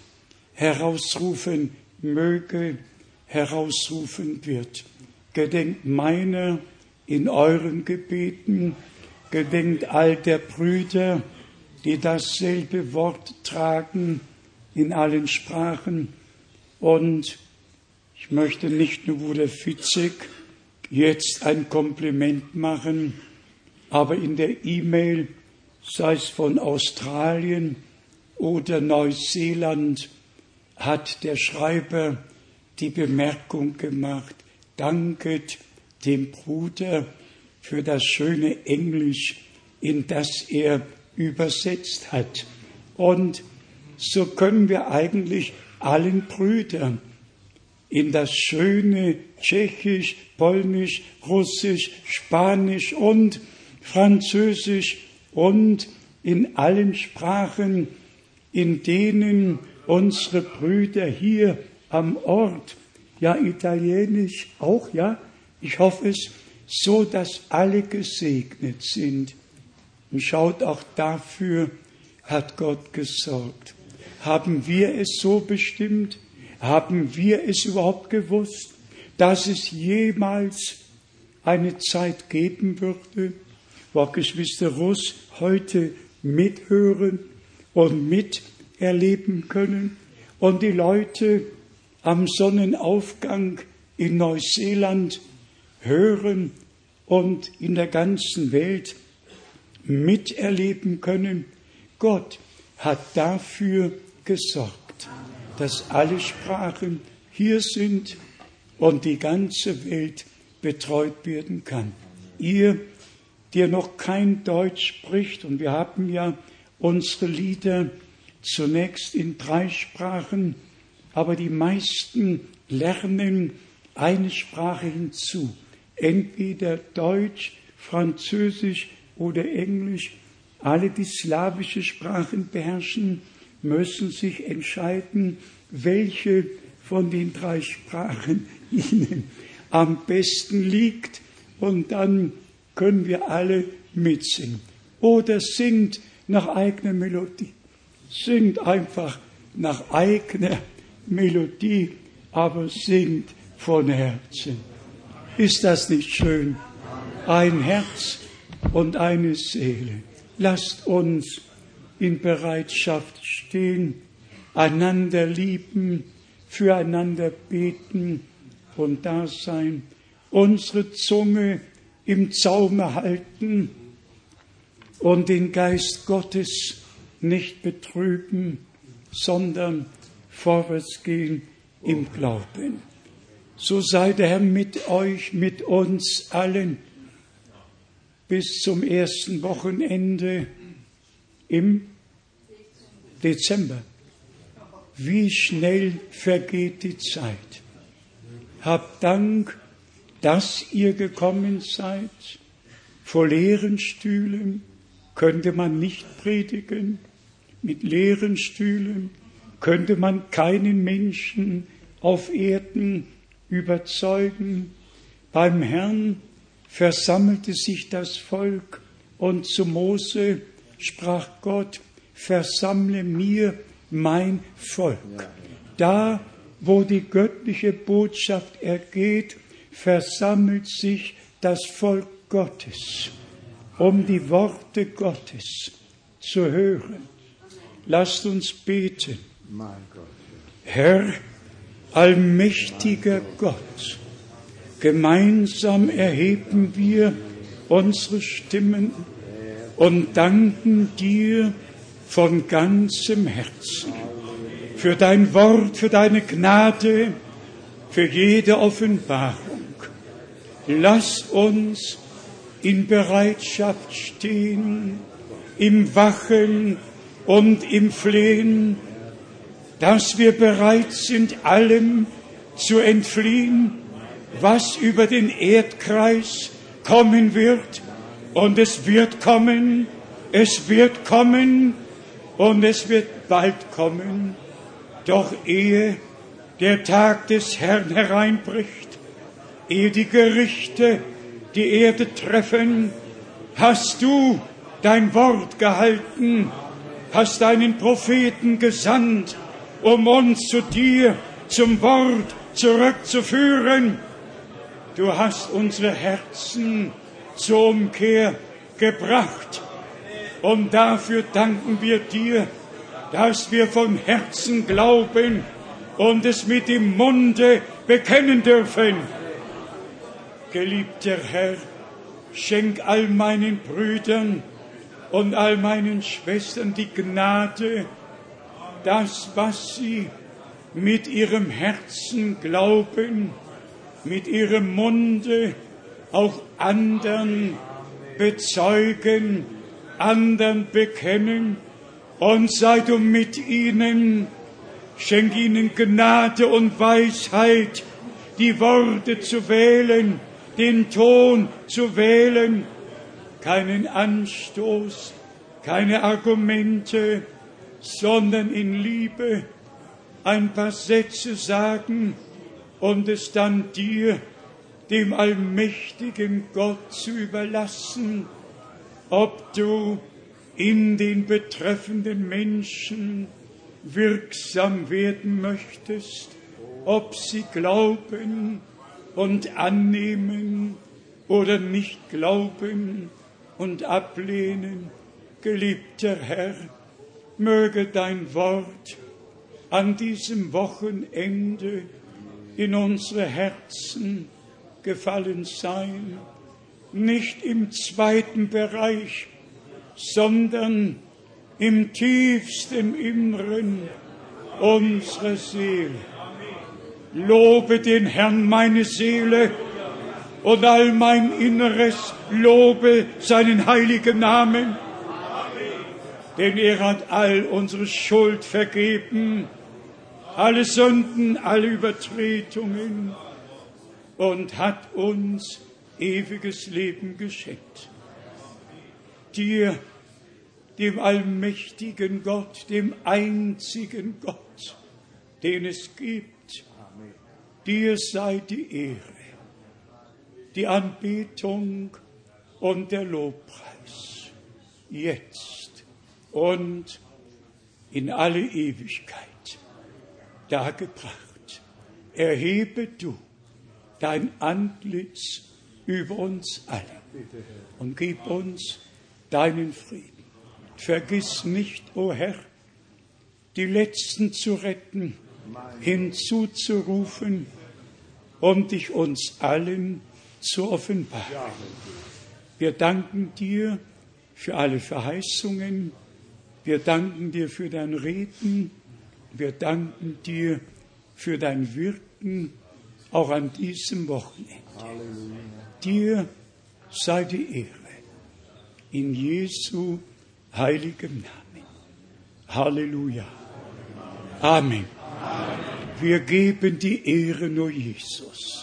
herausrufen möge, herausrufen wird. Gedenkt meiner in euren Gebeten, gedenkt all der Brüder, die dasselbe Wort tragen in allen Sprachen. Und ich möchte nicht nur Bruder Fitzek jetzt ein Kompliment machen, aber in der E-Mail, sei es von Australien oder Neuseeland, hat der Schreiber die Bemerkung gemacht, danket dem Bruder für das schöne Englisch, in das er übersetzt hat. Und so können wir eigentlich allen Brüdern in das schöne Tschechisch, Polnisch, Russisch, Spanisch und Französisch und in allen Sprachen, in denen unsere Brüder hier am Ort ja, Italienisch auch, ja. Ich hoffe es, so dass alle gesegnet sind. Und schaut, auch dafür hat Gott gesorgt. Haben wir es so bestimmt? Haben wir es überhaupt gewusst, dass es jemals eine Zeit geben würde, wo auch Geschwister Russ heute mithören und miterleben können und die Leute am Sonnenaufgang in Neuseeland hören und in der ganzen Welt miterleben können? Gott hat dafür gesorgt, dass alle Sprachen hier sind und die ganze Welt betreut werden kann. Ihr, der noch kein Deutsch spricht, und wir haben ja unsere Lieder zunächst in 3 Sprachen, aber die meisten lernen eine Sprache hinzu, entweder Deutsch, Französisch oder Englisch. Alle, die slawische Sprachen beherrschen, müssen sich entscheiden, welche von den 3 Sprachen ihnen am besten liegt, und dann können wir alle mitsingen. Oder singt nach eigener Melodie. Singt einfach nach eigener Melodie, aber singt von Herzen. Ist das nicht schön? Ein Herz und eine Seele. Lasst uns in Bereitschaft stehen, einander lieben, füreinander beten und da sein, unsere Zunge im Zaume halten und den Geist Gottes nicht betrüben, sondern vorwärts gehen im Glauben. So sei der Herr mit euch, mit uns allen, bis zum ersten Wochenende im Dezember. Wie schnell vergeht die Zeit. Habt Dank, dass ihr gekommen seid. Vor leeren Stühlen könnte man nicht predigen. Mit leeren Stühlen könnte man keinen Menschen auf Erden überzeugen. Beim Herrn versammelte sich das Volk und zu Mose sprach Gott: Versammle mir mein Volk. Da, wo die göttliche Botschaft ergeht, versammelt sich das Volk Gottes, um die Worte Gottes zu hören. Lasst uns beten. Herr, allmächtiger Gott, gemeinsam erheben wir unsere Stimmen und danken dir von ganzem Herzen für dein Wort, für deine Gnade, für jede Offenbarung. Lass uns in Bereitschaft stehen, im Wachen und im Flehen, dass wir bereit sind, allem zu entfliehen, was über den Erdkreis kommen wird. Und es wird kommen, es wird kommen und es wird bald kommen. Doch ehe der Tag des Herrn hereinbricht, ehe die Gerichte die Erde treffen, hast du dein Wort gehalten, hast deinen Propheten gesandt, um uns zu dir, zum Wort zurückzuführen. Du hast unsere Herzen zur Umkehr gebracht. Und dafür danken wir dir, dass wir von Herzen glauben und es mit dem Munde bekennen dürfen. Geliebter Herr, schenk all meinen Brüdern und all meinen Schwestern die Gnade, das, was sie mit ihrem Herzen glauben, mit ihrem Munde auch anderen bezeugen, anderen bekennen, und sei du mit ihnen, schenk ihnen Gnade und Weisheit, die Worte zu wählen, den Ton zu wählen, keinen Anstoß, keine Argumente, sondern in Liebe ein paar Sätze sagen, und es dann dir, dem allmächtigen Gott, zu überlassen, ob du in den betreffenden Menschen wirksam werden möchtest, ob sie glauben und annehmen oder nicht glauben und ablehnen. Geliebter Herr, möge dein Wort an diesem Wochenende in unsere Herzen gefallen sein, nicht im zweiten Bereich, sondern im tiefsten Inneren unserer Seele. Lobe den Herrn, meine Seele, und all mein Inneres lobe seinen heiligen Namen, denn er hat all unsere Schuld vergeben, alle Sünden, alle Übertretungen, und hat uns ewiges Leben geschenkt. Dir, dem allmächtigen Gott, dem einzigen Gott, den es gibt, dir sei die Ehre, die Anbetung und der Lobpreis, jetzt und in alle Ewigkeit dargebracht. Erhebe du dein Antlitz über uns alle und gib uns deinen Frieden. Vergiss nicht, o Herr, die Letzten zu retten, hinzuzurufen und dich uns allen zu offenbaren. Wir danken dir für alle Verheißungen, wir danken dir für dein Reden, wir danken dir für dein Wirken, auch an diesem Wochenende. Halleluja. Dir sei die Ehre, in Jesu heiligem Namen. Halleluja. Amen. Wir geben die Ehre nur Jesus.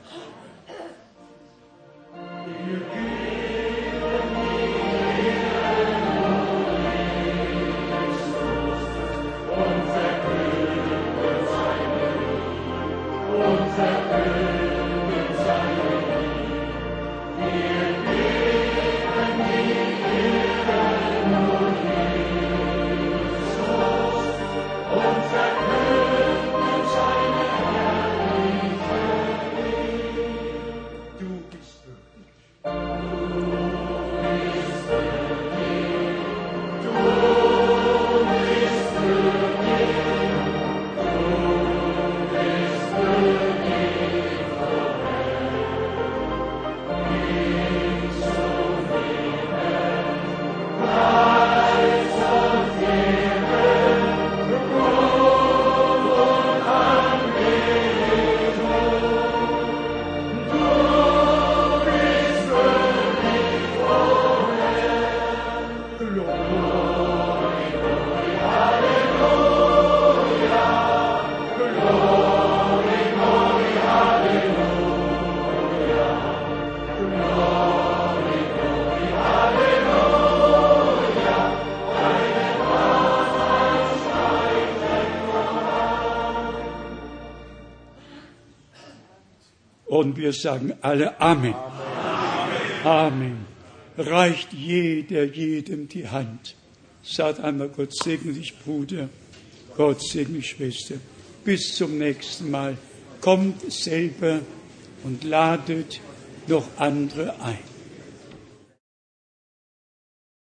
Und wir sagen alle Amen. Amen. Amen. Reicht jeder jedem die Hand. Sagt einmal, Gott segne dich, Bruder. Gott segne dich, Schwester. Bis zum nächsten Mal. Kommt selber und ladet noch andere ein.